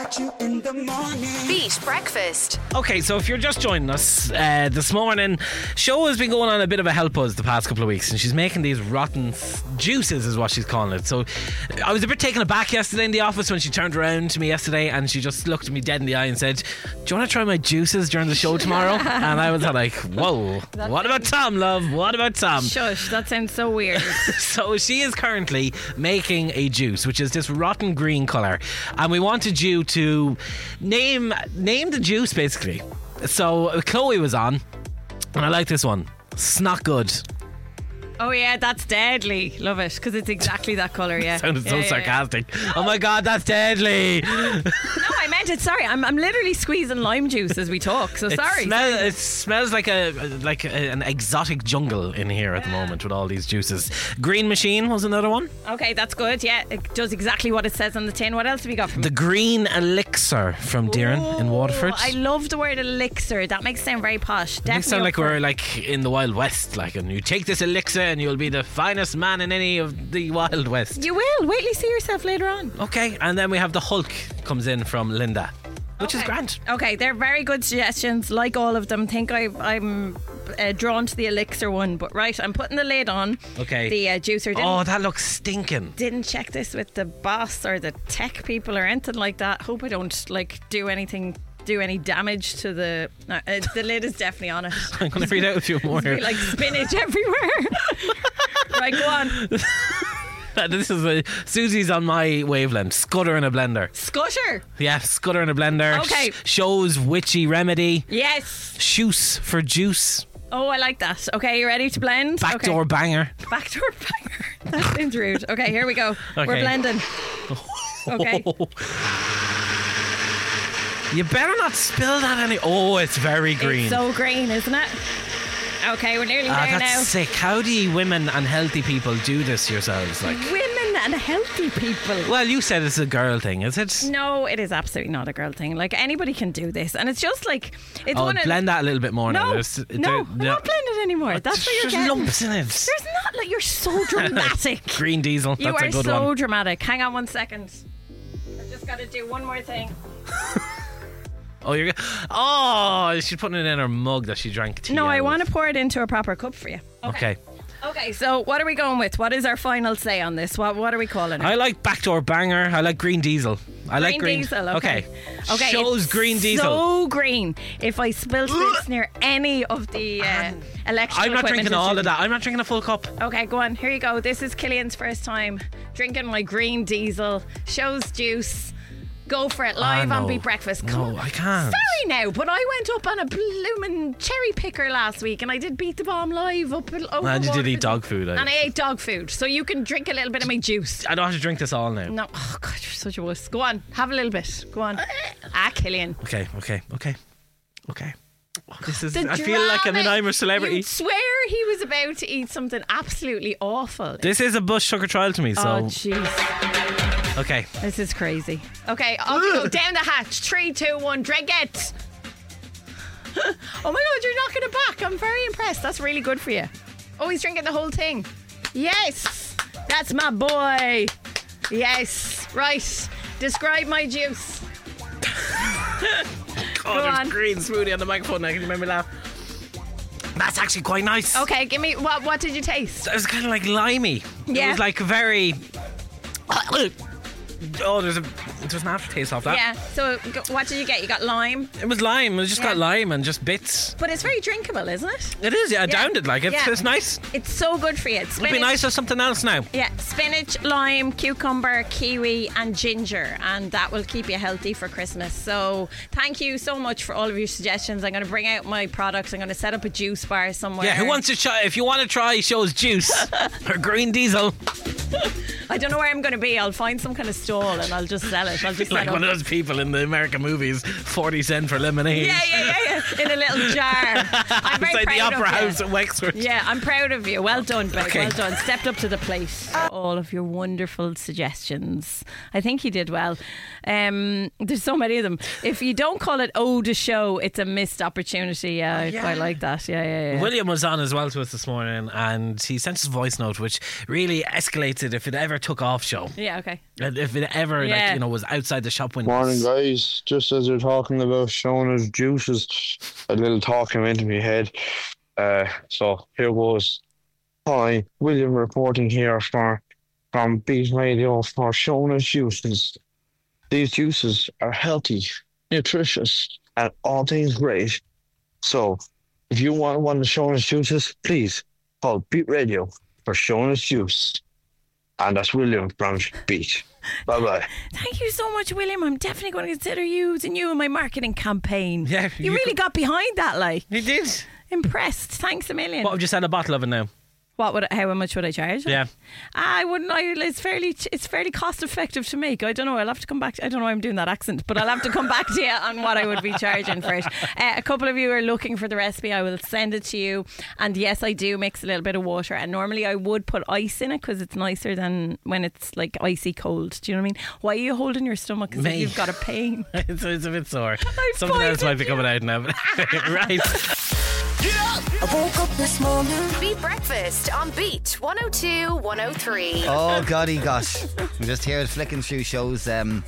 catch you in the morning. Beat Breakfast. Okay, so if you're just joining us this morning, Show has been going on a bit of a help us the past couple of weeks, and she's making these rotten juices is what she's calling it. So I was a bit taken aback yesterday in the office when she turned around to me yesterday and she just looked at me dead in the eye and said, do you want to try my juices during the show tomorrow? And I was like, whoa, what about Tom, love? What about Tom? Shush, that sounds so weird. So she is currently making a juice, which is this rotten green colour, and we wanted you to name the juice basically. So Chloe was on, and I like this one. Snot good. Oh yeah, that's deadly. Love it, because it's exactly that colour. Yeah. Sounded so sarcastic. Oh my god, that's deadly. No, I meant it. Sorry, I'm literally squeezing lime juice as we talk. So sorry. It smells like an exotic jungle in here at the moment with all these juices. Green Machine was another one. Okay, that's good. Yeah, it does exactly what it says on the tin. What else have you got from The Green Elixir from Deeren in Waterford. I love the word elixir. That makes it sound very posh. It makes it sound like we're like in the Wild West, like, and you take this elixir and you'll be the finest man in any of the Wild West. You will. Wait till you see yourself later on. Okay, and then we have the Hulk comes in from Linda, which is grand. Okay, they're very good suggestions. Like all of them, think I'm drawn to the elixir one. But right, I'm putting the lid on. Okay. The juicer. Oh, that looks stinking. Didn't check this with the boss or the tech people or anything like that. Hope I don't do any damage to the lid is definitely on it. I'm going to read out a few more here. Like spinach everywhere. Right, go on. This is Susie's on my wavelength. Scudder in a blender. Scudder? Yeah, scudder in a blender. Okay. Show's witchy remedy. Yes. Shoes for juice. Oh, I like that. Okay, you ready to blend? Backdoor banger. Backdoor banger. That seems rude. Okay, here we go. Okay. We're blending. Okay. You better not spill that any. Oh, it's very green. It's so green, isn't it? Okay, we're nearly there that's now. Sick. How do you women and healthy people do this yourselves? Like women and healthy people. Well, you said it's a girl thing, is it? No, it is absolutely not a girl thing. Like anybody can do this, and it's just like it's one blend that a little bit more now. I'm not blending anymore. That's what you're getting. Lumps in it. There's not. Like you're so dramatic. Green Diesel. You that's are a good so one. dramatic. Hang on 1 second. I just got to do one more thing. Oh, she's putting it in her mug that she drank tea. No, out I of. want to pour it into a proper cup for you. Okay. Okay, so what are we going with? What is our final say on this? What are we calling it? I like backdoor banger. I like green diesel. I like green diesel. Okay. Show's green diesel. So green. If I spilt this near any of the electrical I'm not equipment, drinking all of that. I'm not drinking a full cup. Okay, go on. Here you go. This is Killian's first time drinking my green diesel. Show's juice. Go for it live on Beat Breakfast. No, I can't. Sorry now, but I went up on a bloomin' cherry picker last week and I did Beat the Bomb live up over. And you did eat dog food. And I ate dog food, so you can drink a little bit of my juice. I don't have to drink this all now. No, oh God, you're such a wuss. Go on, have a little bit. Go on. Killian. Okay. This is. I feel like I'm an Irish celebrity. You'd swear he was about to eat something absolutely awful. This is a Bush Sugar trial to me. So. Oh jeez. Okay. This is crazy. Okay, I'll go down the hatch. 3, 2, 1, drink it. Oh my God, you're knocking it back. I'm very impressed. That's really good for you. Oh, he's drinking the whole thing. Yes, that's my boy. Yes, right. Describe my juice. God, there's green smoothie on the microphone now. Can you make me laugh? That's actually quite nice. Okay, give me, what did you taste? It was kind of like limey. Yeah. It was like very... Oh, there's an aftertaste off that. Yeah, so what did you get? You got lime? It was lime. It just got lime and just bits. But it's very drinkable, isn't it? It is, yeah. I downed it like it's nice. It's so good for you. It's It'd be nice with something else now. Yeah, spinach, lime, cucumber, kiwi and ginger, and that will keep you healthy for Christmas. So thank you so much for all of your suggestions. I'm going to bring out my products. I'm going to set up a juice bar somewhere. Yeah, who wants to try? If you want to try Show's juice or green diesel. I don't know where I'm going to be. I'll find some kind of stall and I'll just sell it. I'll just like one of those people in the American movies, 40 cents for lemonade. Yeah. In a little jar. I'm very it's like proud the Opera of House you. at Wexford. Yeah, I'm proud of you. Well done, babe. Okay. Well done. Stepped up to the plate. All of your wonderful suggestions. I think you did well. There's so many of them. If you don't call it Ode a Show, it's a missed opportunity. Yeah, I quite like that. Yeah. William was on as well to us this morning and he sent us a voice note which really escalates it if it ever ever took off show. Yeah, okay. If it ever, Yeah. was outside the shop windows. Morning, guys. Just as you're talking about showing us juices, a little talk came into my head. So here goes. Hi, William reporting here from Beat Radio for showing us juices. These juices are healthy, nutritious, and all things great. So if you want one of showing us juices, please call Beat Radio for showing us juice. And that's William from Beat. Bye-bye. Thank you so much, William. I'm definitely going to consider using you in my marketing campaigin. Yeah, you really got behind that, like. You did. Impressed. Thanks a million. What would you sell a bottle of it now? How much would I charge? Yeah. I wouldn't. It's fairly cost effective to make. I don't know. I'll have to come back. I don't know why I'm doing that accent, but I'll have to come back to you on what I would be charging for it. A couple of you are looking for the recipe. I will send it to you. And yes, I do mix a little bit of water. And normally I would put ice in it because it's nicer than when it's like icy cold. Do you know what I mean? Why are you holding your stomach? Because you've got a pain. It's a bit sore. Something else might be coming out now. Right. I woke up this morning. Beat Breakfast on Beat 102 103. Oh, golly gosh. I'm just here flicking through shows.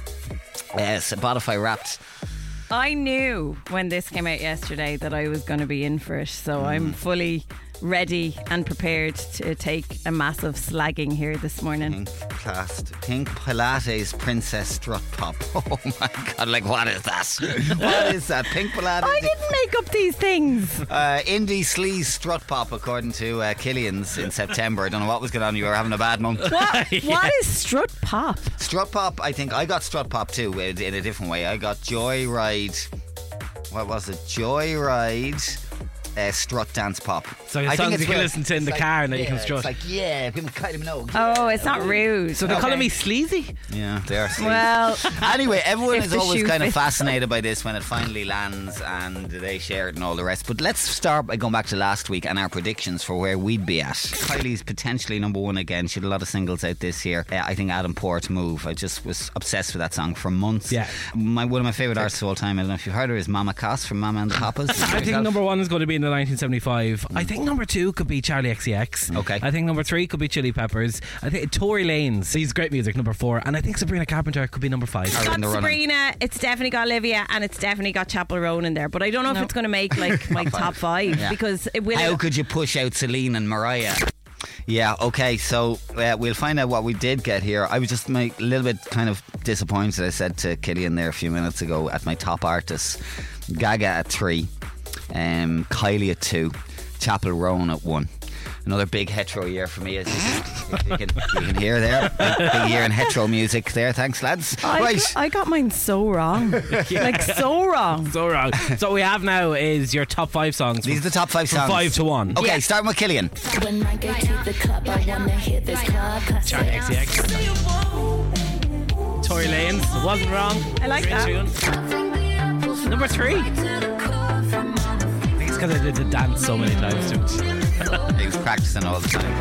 Spotify Wrapped. I knew when this came out yesterday that I was going to be in for it. So I'm fully ready and prepared to take a massive slagging here this morning. Pink Pilates Princess Strut Pop. Oh my God, like what is that? What is that? Pink Pilates? I didn't make up these things. Indie Sleaze Strut Pop, according to Killian's in September. I don't know what was going on. You were having a bad month. What? Yeah. What is Strut Pop? Strut Pop, I think I got Strut Pop too in a different way. I got Joyride. What was it? Joyride. Strut Dance Pop. So it's songs you can listen to in the car and that you can strut. It's like, Kylie Minogue. Oh, it's not rude. So they're calling me sleazy? Yeah, they are sleazy. Well, anyway, everyone if is the always shoe kind of fits. fascinated by this when it finally lands and they share it and all the rest. But let's start by going back to last week and our predictions for where we'd be at. Kylie's potentially number one again. She had a lot of singles out this year. I think Adam Port Move. I just was obsessed with that song for months. Yeah. One of my favourite artists of all time, I don't know if you've heard her, is Mama Cass from Mama and the Papas. I think number one is going to be in the 1975. I think number two could be Charlie XCX. Okay. I think number three could be Chili Peppers. I think Tory Lanez. He's great music, number four. And I think Sabrina Carpenter could be number five. It's got Sabrina, it's definitely got Olivia, and it's definitely got Chapel Roan in there. But I don't know if it's going to make like my top five Yeah. because it will. How could you push out Celine and Mariah? Yeah, okay, so we'll find out what we did get here. I was just a little bit kind of disappointed. I said to Killian there a few minutes ago at my top artists. Gaga at 3, Kylie at 2, Chapel Roan at 1. Another big hetero year for me, as you can hear there. Big year in hetero music there. Thanks, lads. I got mine so wrong. Like so wrong. So wrong. So what we have now is your top 5 songs. These are the top 5 from songs. 5 to 1. Okay, starting with Killian. When I go to the club, I wanna hit this club. Charlie XCX. Tory Lanez. Wasn't wrong. I like Great that. tune. Number 3. I think it's because I did the dance so many times to it. He was practicing all the time.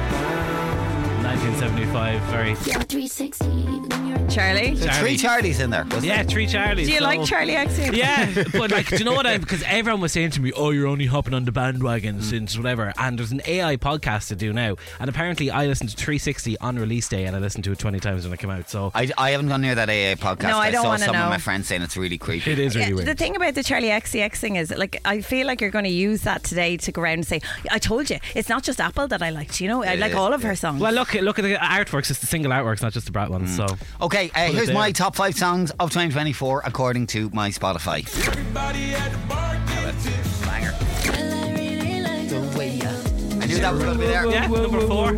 1975, very. Charlie? There's 3 Charlies in there. wasn't Yeah, there? 3 Charlies. Do you like Charlie XCX? Yeah, but like, do you know what? Because everyone was saying to me, "Oh, you're only hopping on the bandwagon since whatever." And there's an AI podcast to do now, and apparently I listened to 360 on release day, and I listened to it 20 times when it came out. So I haven't gone near that AA podcast. No, I don't saw wanna some know. of my friends saying it's really creepy. it is really Yeah, weird. the thing about the Charlie XCX thing is, like, I feel like you're going to use that today to go around and say, "I told you, it's not just Apple that I liked. You know, I like all of her songs." Well, look at the artworks. It's the single artworks, not just the Brat ones. So Okay, it here's there. my top 5 songs of 2024 according to my Spotify. Banger. I knew that was going to be there. yeah, number 4.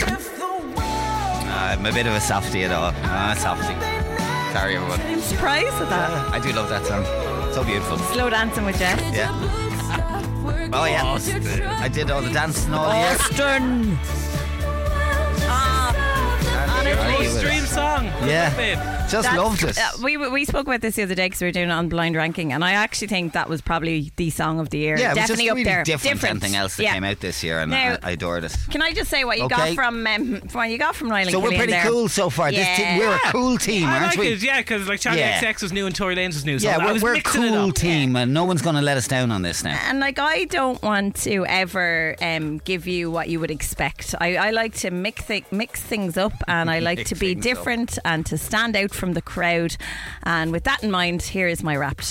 I'm a bit of a softie at all. Softie. Sorry, everyone. I'm surprised at that. I do love that song. So beautiful. Slow dancing with Jess. Yeah. Oh, yeah. I did all the dancing all year. Austin. Your Honestly. most streamed song. Yeah. Babe. Just loved it. We spoke about this the other day because we were doing it on Blind Ranking, and I actually think that was probably the song of the year. Yeah, it was definitely just up really there. different than anything else that came out this year, and Now, I adored it. Can I just say what you got from what you got from Niall and So we're Killian pretty there? cool so far. Yeah. We're a cool team, I aren't like we? it, yeah, because like Charlie XX was new and Tory Lanez was new. So Yeah, I was we're a mixing it cool up. team, and no one's going to let us down on this now. And like, I don't want to ever give you what you would expect. I like to mix things up, and I like to be different and to stand out from the crowd. And with that in mind, here is my Wrapped.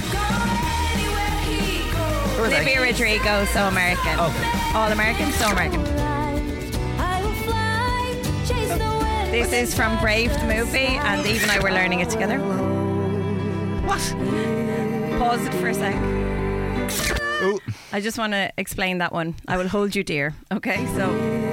Olivia Rodrigo, So American. All American, So American. This is from Brave the movie, and Eve and I were learning it together. What? Pause it for a sec. Ooh. I just want to explain that one. I will hold you dear. Okay, so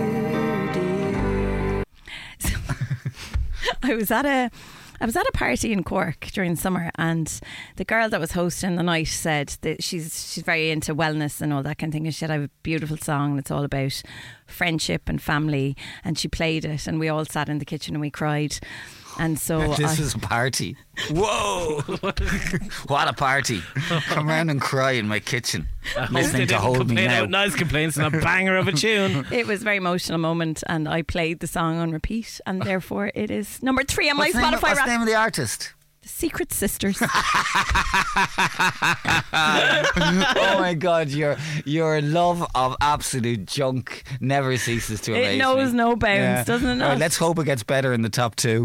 I was at a party in Cork during summer, and the girl that was hosting the night said that she's very into wellness and all that kind of thing, and she said, I have a beautiful song that's all about friendship and family, and she played it, and we all sat in the kitchen and we cried. And so This is a party. Whoa! What a party. Come around and cry in my kitchen, listening to Hold Me Now. Nice complaints and a banger of a tune. It was a very emotional moment, and I played the song on repeat, and therefore it is number 3 on my Spotify What's Wrapped. the name of the artist? The Secret Sisters. Oh my God, your love of absolute junk never ceases to amaze me. It knows no bounds, doesn't it? All right, let's hope it gets better in the top 2.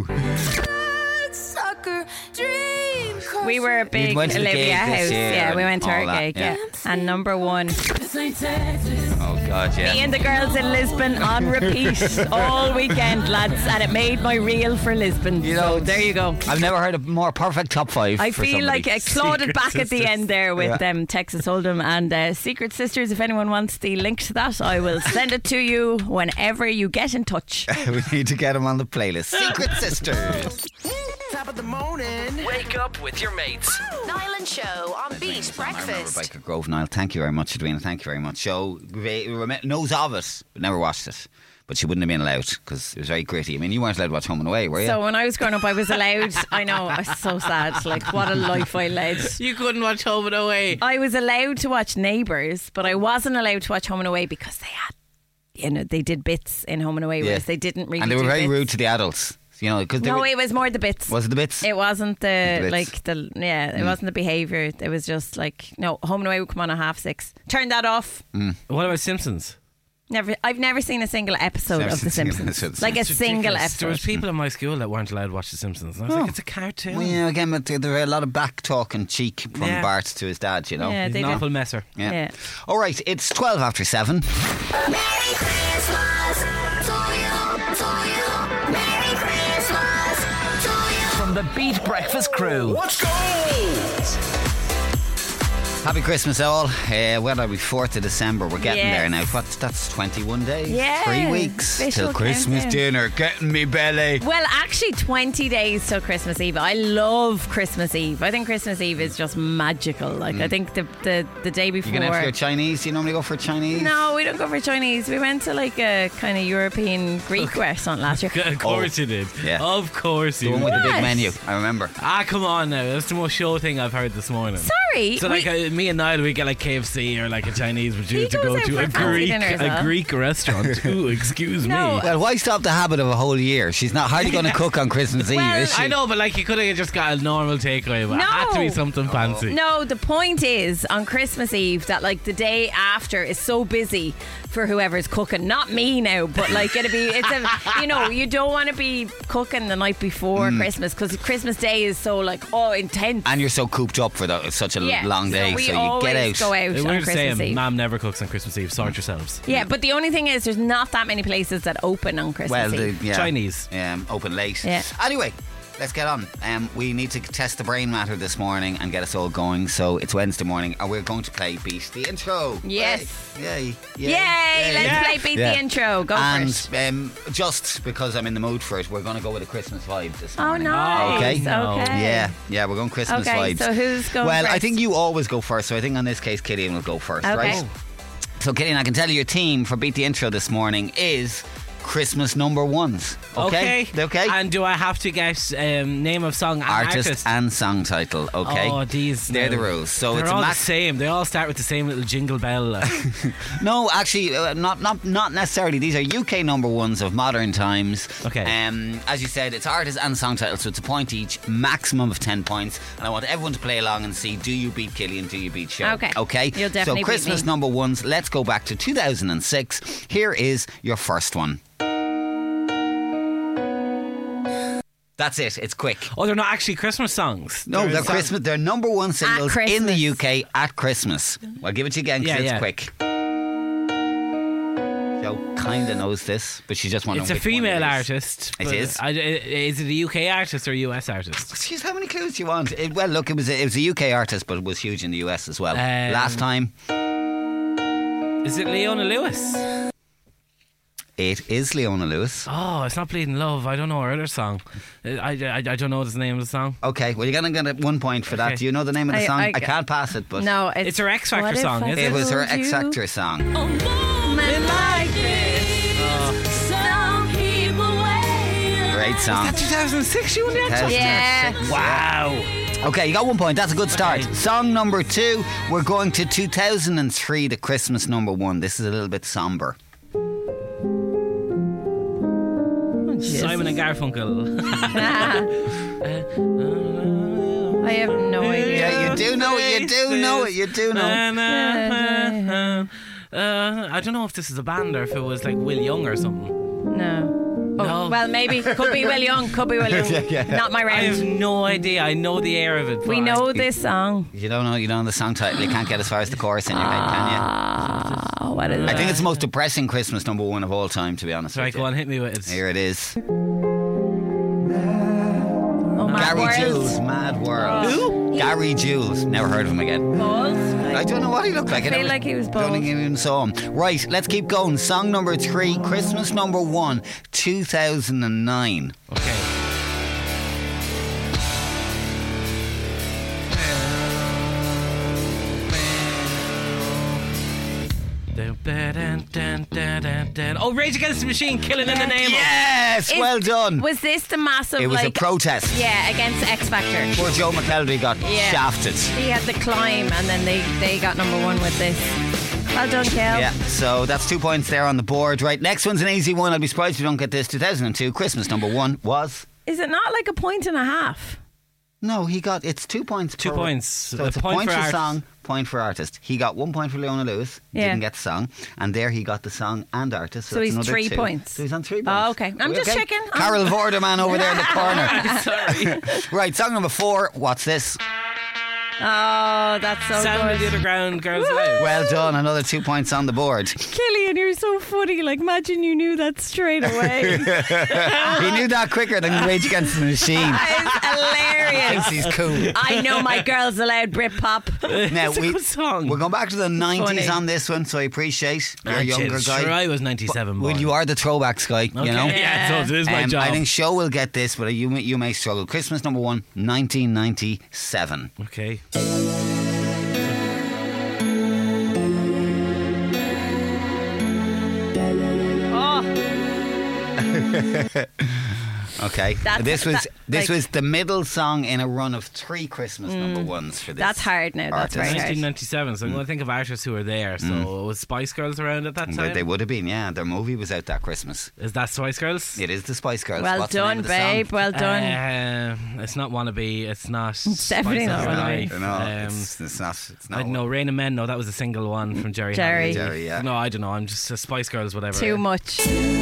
We were a big went to the Olivia gig this house. year Yeah, we and went to all her that, gig. yeah. And number 1, Oh God, yeah. me and the girls in Lisbon on repeat all weekend, lads, and it made my reel for Lisbon. So there you go. I've never heard a more perfect top 5. I for feel somebody. like I clawed it back at the end there with Texas Hold'em and Secret Sisters. If anyone wants the link to that, I will send it to you whenever you get in touch. We need to get them on the playlist. Secret Sisters. Top of the morning. Wake up with your mates. Niall and Show on Beat I remember Breakfast. Biker Grove, Niall. Thank you very much, Edwina. Thank you very much. So, knows of it, but never watched it. But she wouldn't have been allowed because it was very gritty. I mean, you weren't allowed to watch Home and Away, were you? So when I was growing up, I was allowed. I know, it's so sad. Like, what a life I led. You couldn't watch Home and Away. I was allowed to watch Neighbours, but I wasn't allowed to watch Home and Away because they had, they did bits in Home and Away, whereas they didn't really. And they were do very bits. rude to the adults. You know, because No, it was more the bits. Was it the bits? It wasn't The bits. it wasn't the behaviour. It was just like, no, Home and Away would come on at 6:30. Turn that off. What about Simpsons? I've never seen a single episode Never of The seen a Simpsons. single Like a It's single ridiculous. There was episode. people in my school that weren't allowed to watch The Simpsons. And I was like, it's a cartoon. Well, yeah, again, but there were a lot of back talk and cheek from Yeah. Bart to his dad, you know. Yeah, He's they an do. awful messer. Yeah. Yeah. All right, it's 12 after 7. Merry Christmas to you, to you. Merry Christmas to you. From the Beat Breakfast crew. Let's go. Happy Christmas, all. When are we? 4th of December. We're getting Yes. there now. That's 21 days. Yeah, 3 weeks official till Christmas countdown. dinner. Getting me belly. Well, actually, 20 days till Christmas Eve. I love Christmas Eve. I think Christmas Eve is just magical. Like, I think the day before. You going out for your Chinese? You normally go for Chinese? No, we don't go for Chinese. We went to like a kind of European Greek restaurant last year. Of course you did. Yeah. Of course The you one did. with the What? big menu. I remember. Ah, come on now. That's the most show thing I've heard this morning. Sorry. So, like, me and Niall, we get like KFC or like a Chinese. We're due He to goes go out to for a a fancy dinner as well. Greek restaurant. Ooh, excuse No. me. Well, why stop the habit of a whole year? She's not hardly going to cook on Christmas Eve, Well, is she? I know, but like you could have just got a normal takeaway, but it had to be No. something fancy. No, the point is on Christmas Eve that like the day after is so busy for whoever's cooking. Not me now, but like you don't want to be cooking the night before Christmas because Christmas Day is so like intense. And you're so cooped up for that. It's such a Yeah, long day, we so you always get out. go out We're on just Christmas saying, Eve. Mom never cooks on Christmas Eve. Sort yourselves. Yeah, but the only thing is there's not that many places that open on Christmas Well, Eve. Chinese. Open late. Yeah. Anyway, let's get on. We need to test the brain matter this morning and get us all going. So it's Wednesday morning, and we're going to play Beat the Intro. Yes. Yay! Yay! Let's play Beat the Intro. Go and for it. Just because I'm in the mood for it, we're going to go with a Christmas vibe this Oh, morning. nice. Okay. Okay. Yeah, we're going Christmas Okay, vibes. so who's going Well, I first? think you always go first. So I think on this case, Killian will go first, Okay. right? So, Killian, I can tell you your team for Beat the Intro this morning is Christmas number ones. Okay? Okay? And do I have to get name of song and artist? And song title. Okay. Oh, these. They're the rules. So they're it's all a the same. They all start with the same little jingle bell. No, actually, not necessarily. These are UK number ones of modern times. Okay. As you said, it's artist and song title, so it's a point each, maximum of 10 points. And I want everyone to play along and see, do you beat Killian, do you beat Show? Okay. You'll definitely So Christmas beat me. number ones, let's go back to 2006. Here is your first one. That's it. It's quick. Oh, they're not actually Christmas songs. No, they're Christmas. They're number one singles in the UK at Christmas. I'll give it to you again because it's quick. Joe kind of knows this, but she just wants to know It's a which one female it is. artist. It is. Is it a UK artist or a US artist? Excuse, how many clues do you want? Well, look, it was a UK artist, but it was huge in the US as well. Last time. Is it Leona Lewis? It is Leona Lewis. Oh, it's not Bleeding Love. I don't know her other song. I don't know the name of the song. Okay, well, you're going to get 1 point for that. Do you know the name of the song? I can't pass it, but No, it's her X Factor song, is it? It was her X Factor song. Like Great song. Is that 2006 you won that? 2006. Wow. Okay, you got 1 point. That's a good start. Song number 2. We're going to 2003, the Christmas number 1. This is a little bit somber. Simon and Garfunkel. I have no idea. Yeah, you do know it. You do know it. You do know. I don't know if this is a band or if it was like Will Young or something. No. Oh, No. well, maybe. Could be Will Young. Could be Will Young. Not my I have round. no idea. I know the air of it. We know this song. You don't know the song title. You can't get as far as the chorus in your head, can you? What is I think it's the most depressing Christmas number 1 of all time, to be honest. Right, with go you. on, hit me with it. Here it is. Oh, Mad Gary World. Jules, Mad World. Who? Gary Jules. Never heard of him again. Balls. I don't know what he looked like. I feel like he was I don't bald. think I even saw him. Right, let's keep going. Song number 3, Christmas number 1, 2009. Okay. Oh, Rage Against the Machine, Killing in the Name of. Yes, well done. Was this the massive, It was a like... protest. Yeah, against X Factor. Poor Joe McKelvey got Yeah. shafted. He had the climb and then they got number 1 with this. Well done, Kel. Yeah, so that's 2 points there on the board. Right, next one's an easy one. I'll be surprised if you don't get this. 2002, Christmas number 1 was... Is it not like a point and a half? No, he got... It's 2 points. 2 points. So it's a point for song, point for artist. He got 1 point for Leona Lewis. Yeah. Didn't get the song. And there he got the song and artist. So that's he's another 3 2. points. So he's on 3 points. Oh, okay. I'm just checking. Carol Vorderman over there in the corner. Sorry. Right, song number 4. What's this? Oh, that's so Sound of the good. Underground Girls Aloud. Well done. Another 2 points on the board. Killian, you're so funny. Like, imagine you knew that straight away. He knew that quicker than Rage Against the Machine. That is hilarious. Thinks he's cool. I know my Girls Aloud Britpop. Now, It's a good song. we're going back to the 90s Funny. on this one, so I appreciate you're a Ah, younger jeez, guy. Sure, I was 97 Well, born. you are the throwbacks guy, you know. Yeah, so it is my job. I think Show will get this, but you may struggle. Christmas number 1, 1997. Okay. Okay, That's- this was that- like- was the middle song in a run of 3 Christmas number 1s for this. That's hard now. That's artist. very hard. 1997, so I'm going to think of artists who were there. So was Spice Girls around at that time? They would have been, yeah. Their movie was out that Christmas. Is that Spice Girls? It is the Spice Girls. Well What's the name done, of the song? babe. Well done. It's not Wannabe. It's not. It's definitely Spice not Girls. Wannabe. No, it's not. It's not. I don't know. Rain and Men. No, that was a single one from Jerry. Jerry. Halliday. Jerry, yeah. No, I don't know. I'm just a Spice Girls, whatever. Too much.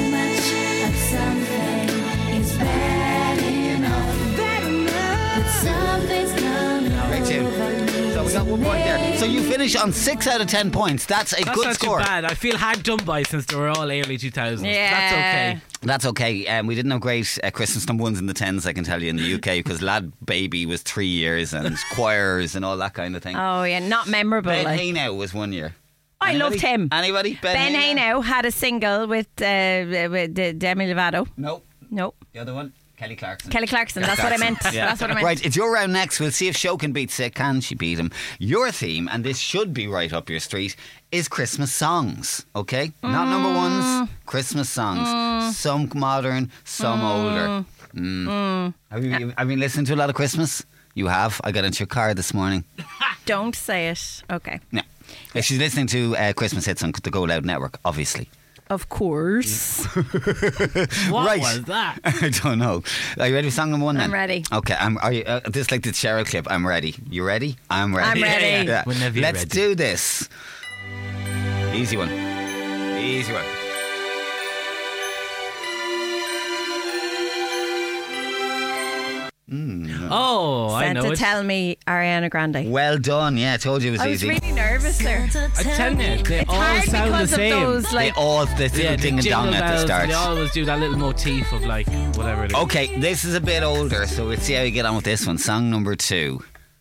Great tune. So we got 1 point there. So you finish on 6 out of 10 points. That's a That's good not score. too bad. I feel hard done by since they were all early 2000s. Yeah. That's okay. That's okay. We didn't have great Christmas number 1s in the 10s, I can tell you, in the UK, because Lad Baby was 3 years and choirs and all that kind of thing. Oh, yeah. Not memorable. Ben like. Haynow was 1 year. I loved him. Anybody? Ben Haynow had a single with Demi Lovato. Nope. Nope. The other one? Kelly Clarkson. Kelly Clarkson, that's what I meant. Yeah. That's what I meant. Right, it's your round next. We'll see if Sho can beat Sick. Can she beat him? Your theme, and this should be right up your street, is Christmas songs. Okay, not number ones. Christmas songs. Some modern, some older. Have you been listening to a lot of Christmas? You have. I got into your car this morning. Don't say it. Okay. Yeah, she's listening to Christmas hits on the Go Loud network, obviously. Of course. What Right. was that? I don't know. Are you ready for song number one then? I'm ready. Okay, are you, this is like the Cheryl clip. I'm ready. You ready? I'm ready. I'm ready. Yeah. Whenever you're Let's ready. do this. Easy one. Easy one. Oh, I know Santa it. Tell Me, Ariana Grande. Well done. Yeah, I told you it was I was easy. really nervous there. I tell you, they It's all hard sound the because of same. those, They like, all this little the ding and dong jingle at the bells, start. They always do that little motif of like whatever it is. Okay, this is a bit older, so we'll see how you get on with this one. Song number 2.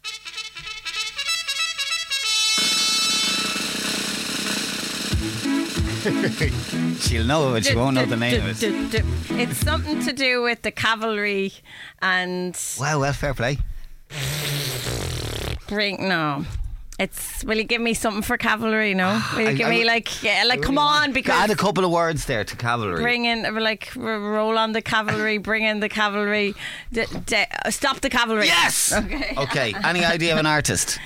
She'll know it, but she won't know the name of it. It's something to do with the cavalry and Wow, well, fair play. no. It's will you give me something for cavalry? No, will you give I me would- come on, Add because a couple of words there to cavalry. bring in roll on the cavalry, bring in the cavalry, stop the cavalry. Yes. Okay. Okay. Any idea of an artist?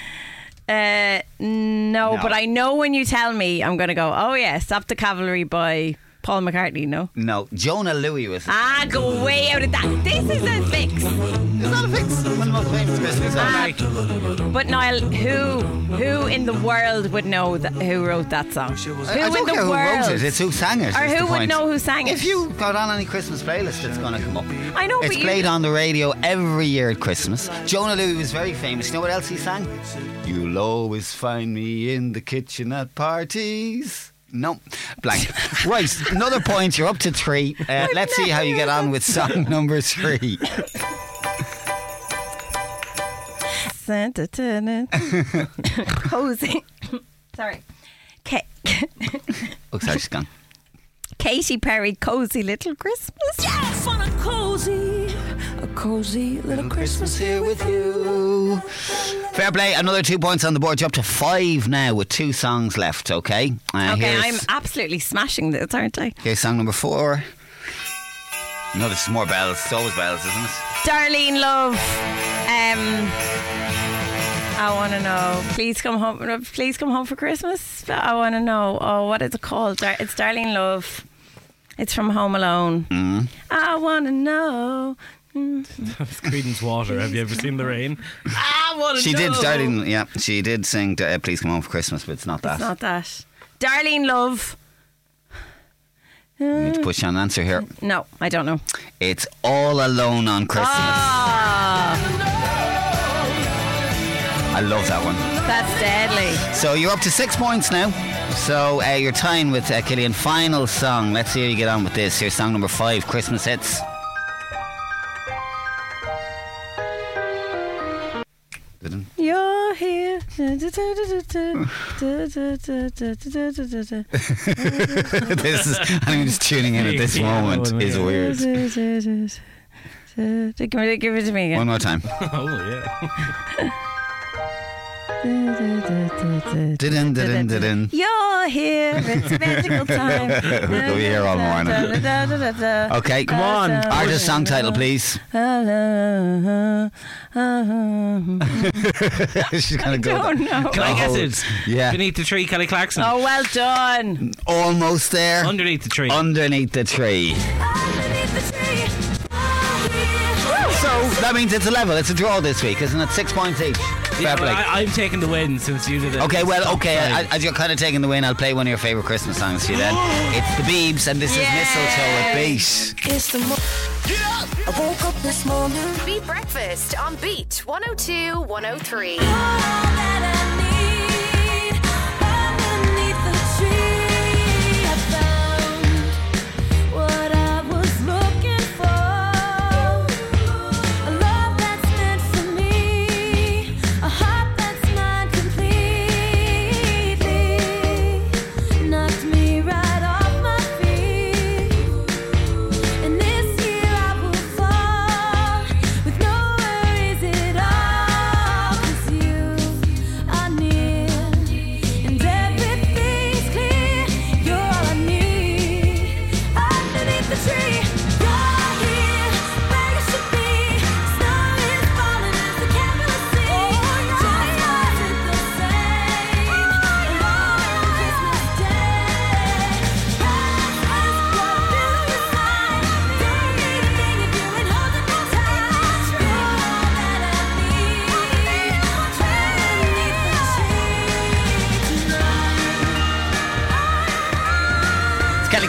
No, but I know when you tell me, I'm going to go, oh yeah, Stop the Cavalry by Paul McCartney, no? No. Jonah Louis was. Go way out of that. This is a fix. It's not a fix. One of the most famous Christmas songs. But Niall, who in the world would know who wrote that song? Who I in don't the care who world? wrote it. It's who sang it. Or is the who would point. know who sang it? If you got on any Christmas playlist, it's going to come up. I know, It's but played on the radio every year at Christmas. Jonah Louis was very famous. You know what else he sang? You'll always find me in the kitchen at parties. No, blank. Right, another point. You're up to 3. Let's see how you get on with song number 3. Santa Cozy. Sorry. Oh, sorry, she's gone. Katy Perry, Cozy Little Christmas. Yes, want a cozy little Christmas here with you. Fair play. Another 2 points on the board. You're up to 5 now with 2 songs left. Okay. Okay, I'm absolutely smashing this, aren't I? Here's song number 4. No, this is more bells. It's always bells, isn't it? Darlene Love. I want to know. Please come home. Please come home for Christmas. I want to know. Oh, what is it called? It's Darlene Love. It's from Home Alone. I want to know. That's Creedence Water. Have you ever seen the rain? I want to She know. did, Darlene. Yeah, she did sing Please Come Home for Christmas, but it's not that. It's not that. Darlene Love. You need to push on an answer here. No, I don't know. It's All Alone on Christmas. I love that one. That's deadly. So you're up to 6 points now. So you're tying with Killian. Final song. Let's see how you get on with this. Here's song number 5, Christmas Hits. You're here. This is, I'm just tuning in at this moment is weird. Give it to me again. One more time. Oh, yeah. Didin. You're here. It's magical time. We'll be here all morning. Okay, come on. Artist song title, please. She's gonna go. don't know. Can I guess it? Yeah. Beneath the Tree, Kelly Clarkson. Oh, well done. Almost there. Underneath the Tree. Underneath the tree. So that means it's a level. It's a draw this week, isn't it? 6 points each. Yeah, Fair play. I'm taking the win since you did it. Okay, well, okay. Fine. As you're kind of taking the win, I'll play one of your favourite Christmas songs to you then. It's the Biebs, and this is Mistletoe at Beat. It's the I woke up this morning. Beat Breakfast on Beat 102 103. Fall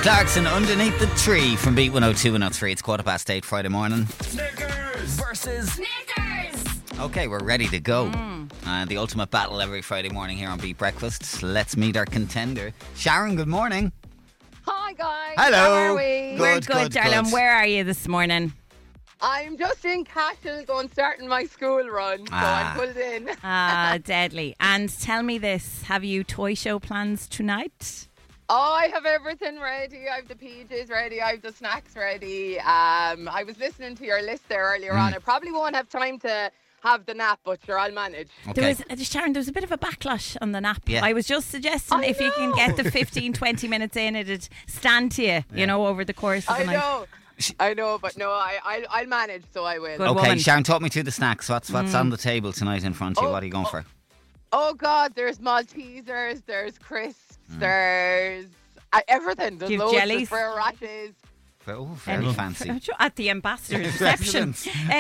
Clarkson, Underneath the Tree from Beat 102 103. It's 8:15 Friday morning. Snickers versus Snickers! Okay, we're ready to go. The ultimate battle every Friday morning here on Beat Breakfast. Let's meet our contender. Sharon, good morning. Hi guys. Hello. How are we? We're good, darling. Where are you this morning? I'm just in Cashel starting my school run, so I'm pulled in. Deadly. And tell me this, have you toy show plans tonight? Oh, I have everything ready. I have the PJs ready. I have the snacks ready. I was listening to your list there earlier on. I probably won't have time to have the nap, but sure, I'll manage. Okay. Sharon, there was a bit of a backlash on the nap. Yeah. I was just suggesting if you can get the 15-20 minutes in, it'd stand to you, you know, over the course of the night. I know, but no, I'll manage, so I will. Good Okay, woman. Sharon, talk me through the snacks. What's on the table tonight in front of you? What are you going for? Oh God, there's Maltesers, there's crisps, there's everything. There's You've loads jellies? of Frere Rashes. Oh, very fancy. At the ambassador's reception.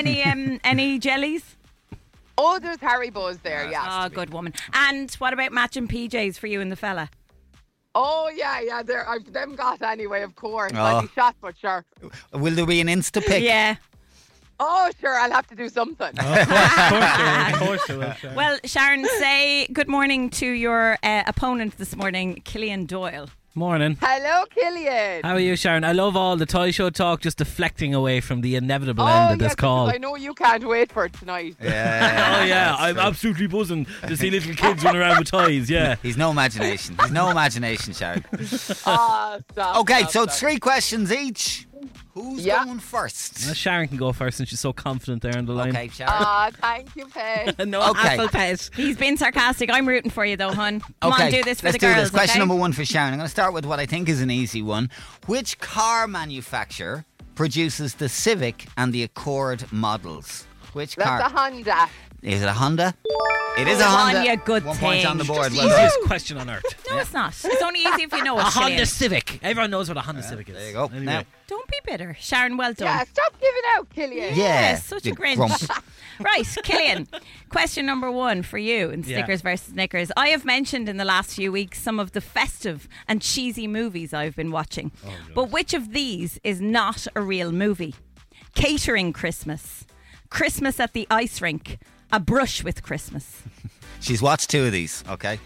Any jellies? Oh, there's Haribo's there, yeah. Oh, good woman. And what about matching PJs for you and the fella? Oh, yeah, I've them got anyway, of course. Oh. I'll be shot, but sure. Will there be an Insta pic? Yeah. Oh, sure, I'll have to do something. Of course they will. Sharon. Well, Sharon, say good morning to your opponent this morning, Killian Doyle. Morning. Hello, Killian. How are you, Sharon? I love all the toy show talk, just deflecting away from the inevitable end of this call. I know you can't wait for it tonight. Oh yeah, I'm absolutely buzzing to see little kids run around with toys. Yeah, He's no imagination. He's no imagination, Sharon. Stop. Okay, stop, so stop. 3 questions each. Who's going first? Well, Sharon can go first, and she's so confident there on the line. Okay, Sharon. Thank you, Peg. No hassle, pet. He's been sarcastic. I'm rooting for you, though, hon. Come Okay, on, do this for let's the girls. do this. Question okay? number 1 for Sharon. I'm going to start with what I think is an easy one. Which car manufacturer produces the Civic and the Accord models? Which car? That's a Honda. Is it a Honda? It is a Come on, Honda. you good 1 point on the thing. board. The Well done. easiest question on earth. No, it's not. It's only easy if you know it. A Honda Killian. Civic. Everyone knows what a Honda Civic is. There you go. Anyway. Now, Don't be bitter. Sharon, well done. Yeah, stop giving out, Killian. yeah. Such you a Grinch. grump. Right, Killian. Question number 1 for you in Stickers versus Knickers. I have mentioned in the last few weeks some of the festive and cheesy movies I've been watching. But which of these is not a real movie? Catering Christmas, Christmas at the ice rink, A Brush with Christmas. She's watched 2 of these, okay?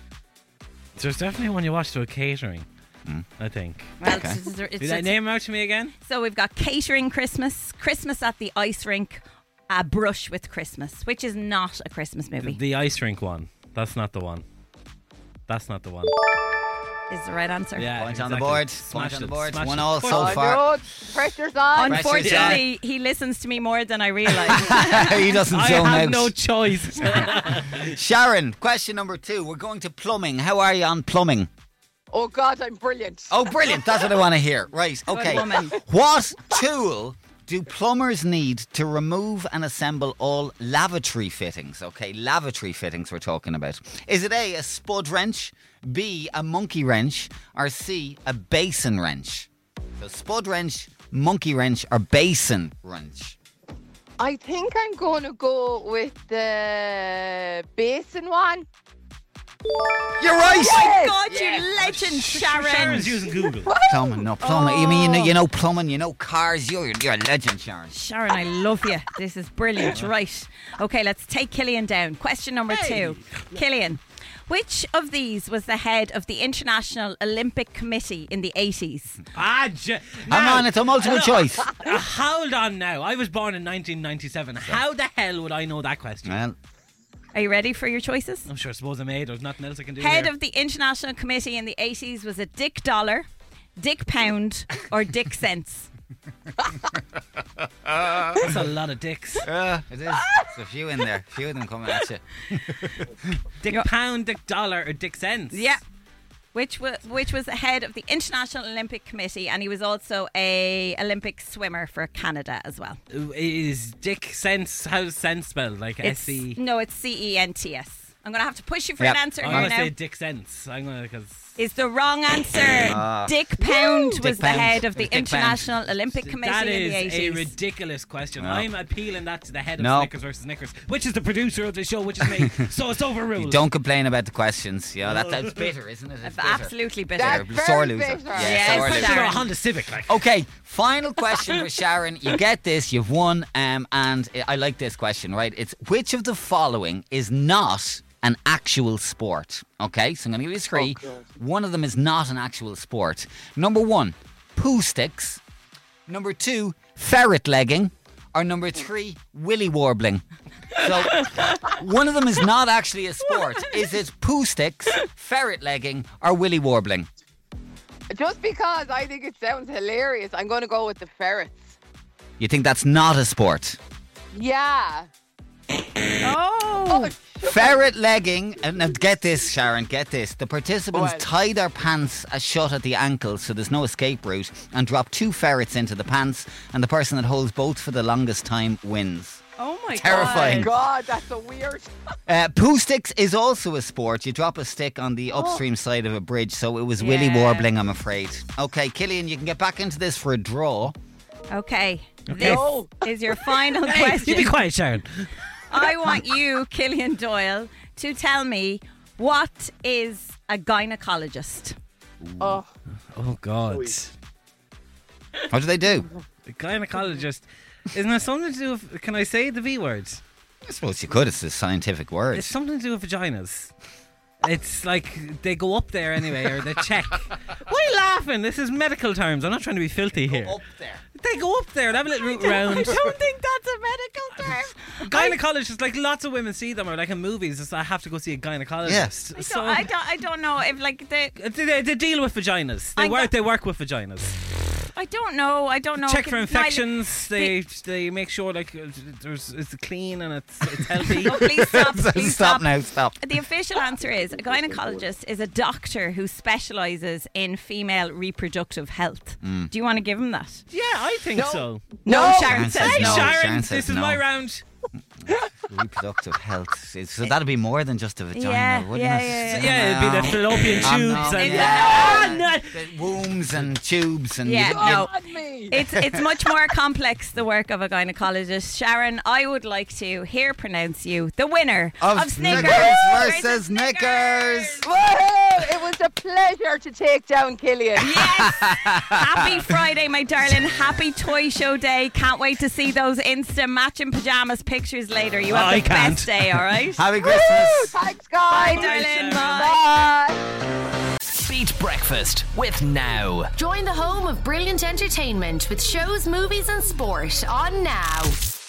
There's definitely one you watch to a catering. I think. Well, Okay. Did that name out to me again? So we've got Catering Christmas, Christmas at the ice rink, A Brush with Christmas, which is not a Christmas movie. The ice rink one. That's not the one. That's not the one. Is the right answer. Yeah, Point on the exactly. board. Smashed Point on the it, board. smashed 1 it. all so Oh, far. no, pressure's on. Unfortunately, he listens to me more than I realise. He doesn't I zone have out. no choice. Sharon, question number 2. We're going to plumbing. How are you on plumbing? Oh, God, I'm brilliant. Oh, brilliant. That's what I want to hear. Right, okay. woman. What tool do plumbers need to remove and assemble all lavatory fittings? Okay, lavatory fittings we're talking about. Is it A, a spud wrench, B, a monkey wrench, or C, a basin wrench? So spud wrench, monkey wrench, or basin wrench? I think I'm going to go with the basin one. You're right! Yes! God, you legend, Sharon. Sharon's using Google. Plumbing, no, plumbing. You mean you know plumbing, you know cars. You're a legend, Sharon. Sharon, I love you. This is brilliant. Right. Okay, let's take Killian down. Question number 2. Killian, which of these was the head of the International Olympic Committee in the 80s? Hang on, it's a multiple choice. Hold on now. I was born in 1997. How the hell would I know that question? Well, Are you ready for your choices? I'm sure. I suppose I'm There's nothing else I can do. Head here. of the International Committee in the 80s was it Dick Dollar, Dick Pound, or Dick Cents? That's a lot of dicks. it is. There's a few in there. A few of them coming at you. Dick Pound, Dick Dollar, or Dick Cents? Yeah. Which was the head of the International Olympic Committee, and he was also a Olympic swimmer for Canada as well. Is Dick Cents, how's Cents spelled? Like It's, S-C? no, it's CENTS. I'm going to have to push you for Yep. an answer I'm here going to now. say Dick Sense. I'm going to, because Is the wrong answer. Dick Pound was Dick the Pound. head of the Dick Pound. International Olympic Committee that in is the a 80s. ridiculous question. No. I'm appealing that to the head of No. Snickers versus Snickers, which is the producer of the show, which is me. So it's overruled. Don't complain about the questions. Yeah, that's bitter, isn't it? It's bitter. Absolutely bitter. That's Sore very loser. bitter. Yeah, sore Yes, loser. It's about a Sharon. Honda Civic, like. Okay, final question for Sharon. You get this, you've won, and I like this question, right? It's which of the following is not an actual sport? Okay, so I'm going to give you three. One of them is not an actual sport. Number one, poo sticks. Number two, ferret legging. Or number three, willy warbling. So one of them is not actually a sport. Is it poo sticks, ferret legging, or willy warbling? Just because I think it sounds hilarious, I'm going to go with the ferrets. You think that's not a sport? Yeah. Oh. Ferret legging, and now get this, Sharon, get this. The participants What? tie their pants shut at the ankles so there's no escape route and drop 2 ferrets into the pants, and the person that holds both for the longest time wins. Oh my Terrifying. God, that's so weird. Poo sticks is also a sport. You drop a stick on the upstream side of a bridge, so it was willy Yeah. warbling, I'm afraid. Okay, Killian, you can get back into this for a draw. Okay. This is your final Hey, question. you be quiet, Sharon. I want you, Killian Doyle, to tell me what is a gynecologist? Oh, Oh, God. What do they do? The gynecologist. Isn't it something to do with, can I say the V words? I suppose you could. It's a scientific word. It's something to do with vaginas. It's like they go up there anyway, or they check. Why are you laughing? This is medical terms. I'm not trying to be filthy here. Up there. They go up there, they have a little route round. I don't think that's a medical term. Gynecologist, like lots of women see them, or like in movies, it's I have to go see a gynecologist. Yes. I don't know if like They deal with vaginas. They work with vaginas. I don't know. Check for Can- infections. They make sure like it's clean and it's healthy. Oh, please stop. Please Stop now, stop. The official answer is a gynecologist is a doctor who specialises in female reproductive health. Mm. Do you want to give him that? Yeah, I think so. No, Sharon says Hey, no. Sharon, says this is no. my round. Reproductive health. So that'd be more than just a vagina, Yeah, wouldn't yeah, it? Yeah, it'd be the fallopian tubes and the wombs and tubes and Yeah, no. me. It's much more complex, the work of a gynecologist. Sharon, I would like to here pronounce you the winner of Snickers versus Snickers. Woohoo! It was a pleasure to take down Killian. Yes! Happy Friday, my darling. Happy Toy Show Day. Can't wait to see those Insta matching pajamas pictures later. You have I the can't. best day, all right? Happy Christmas. Thanks, guys. Bye, darling. Bye. Bye. Beat Breakfast with Now. Join the home of brilliant entertainment with shows, movies, and sport on Now.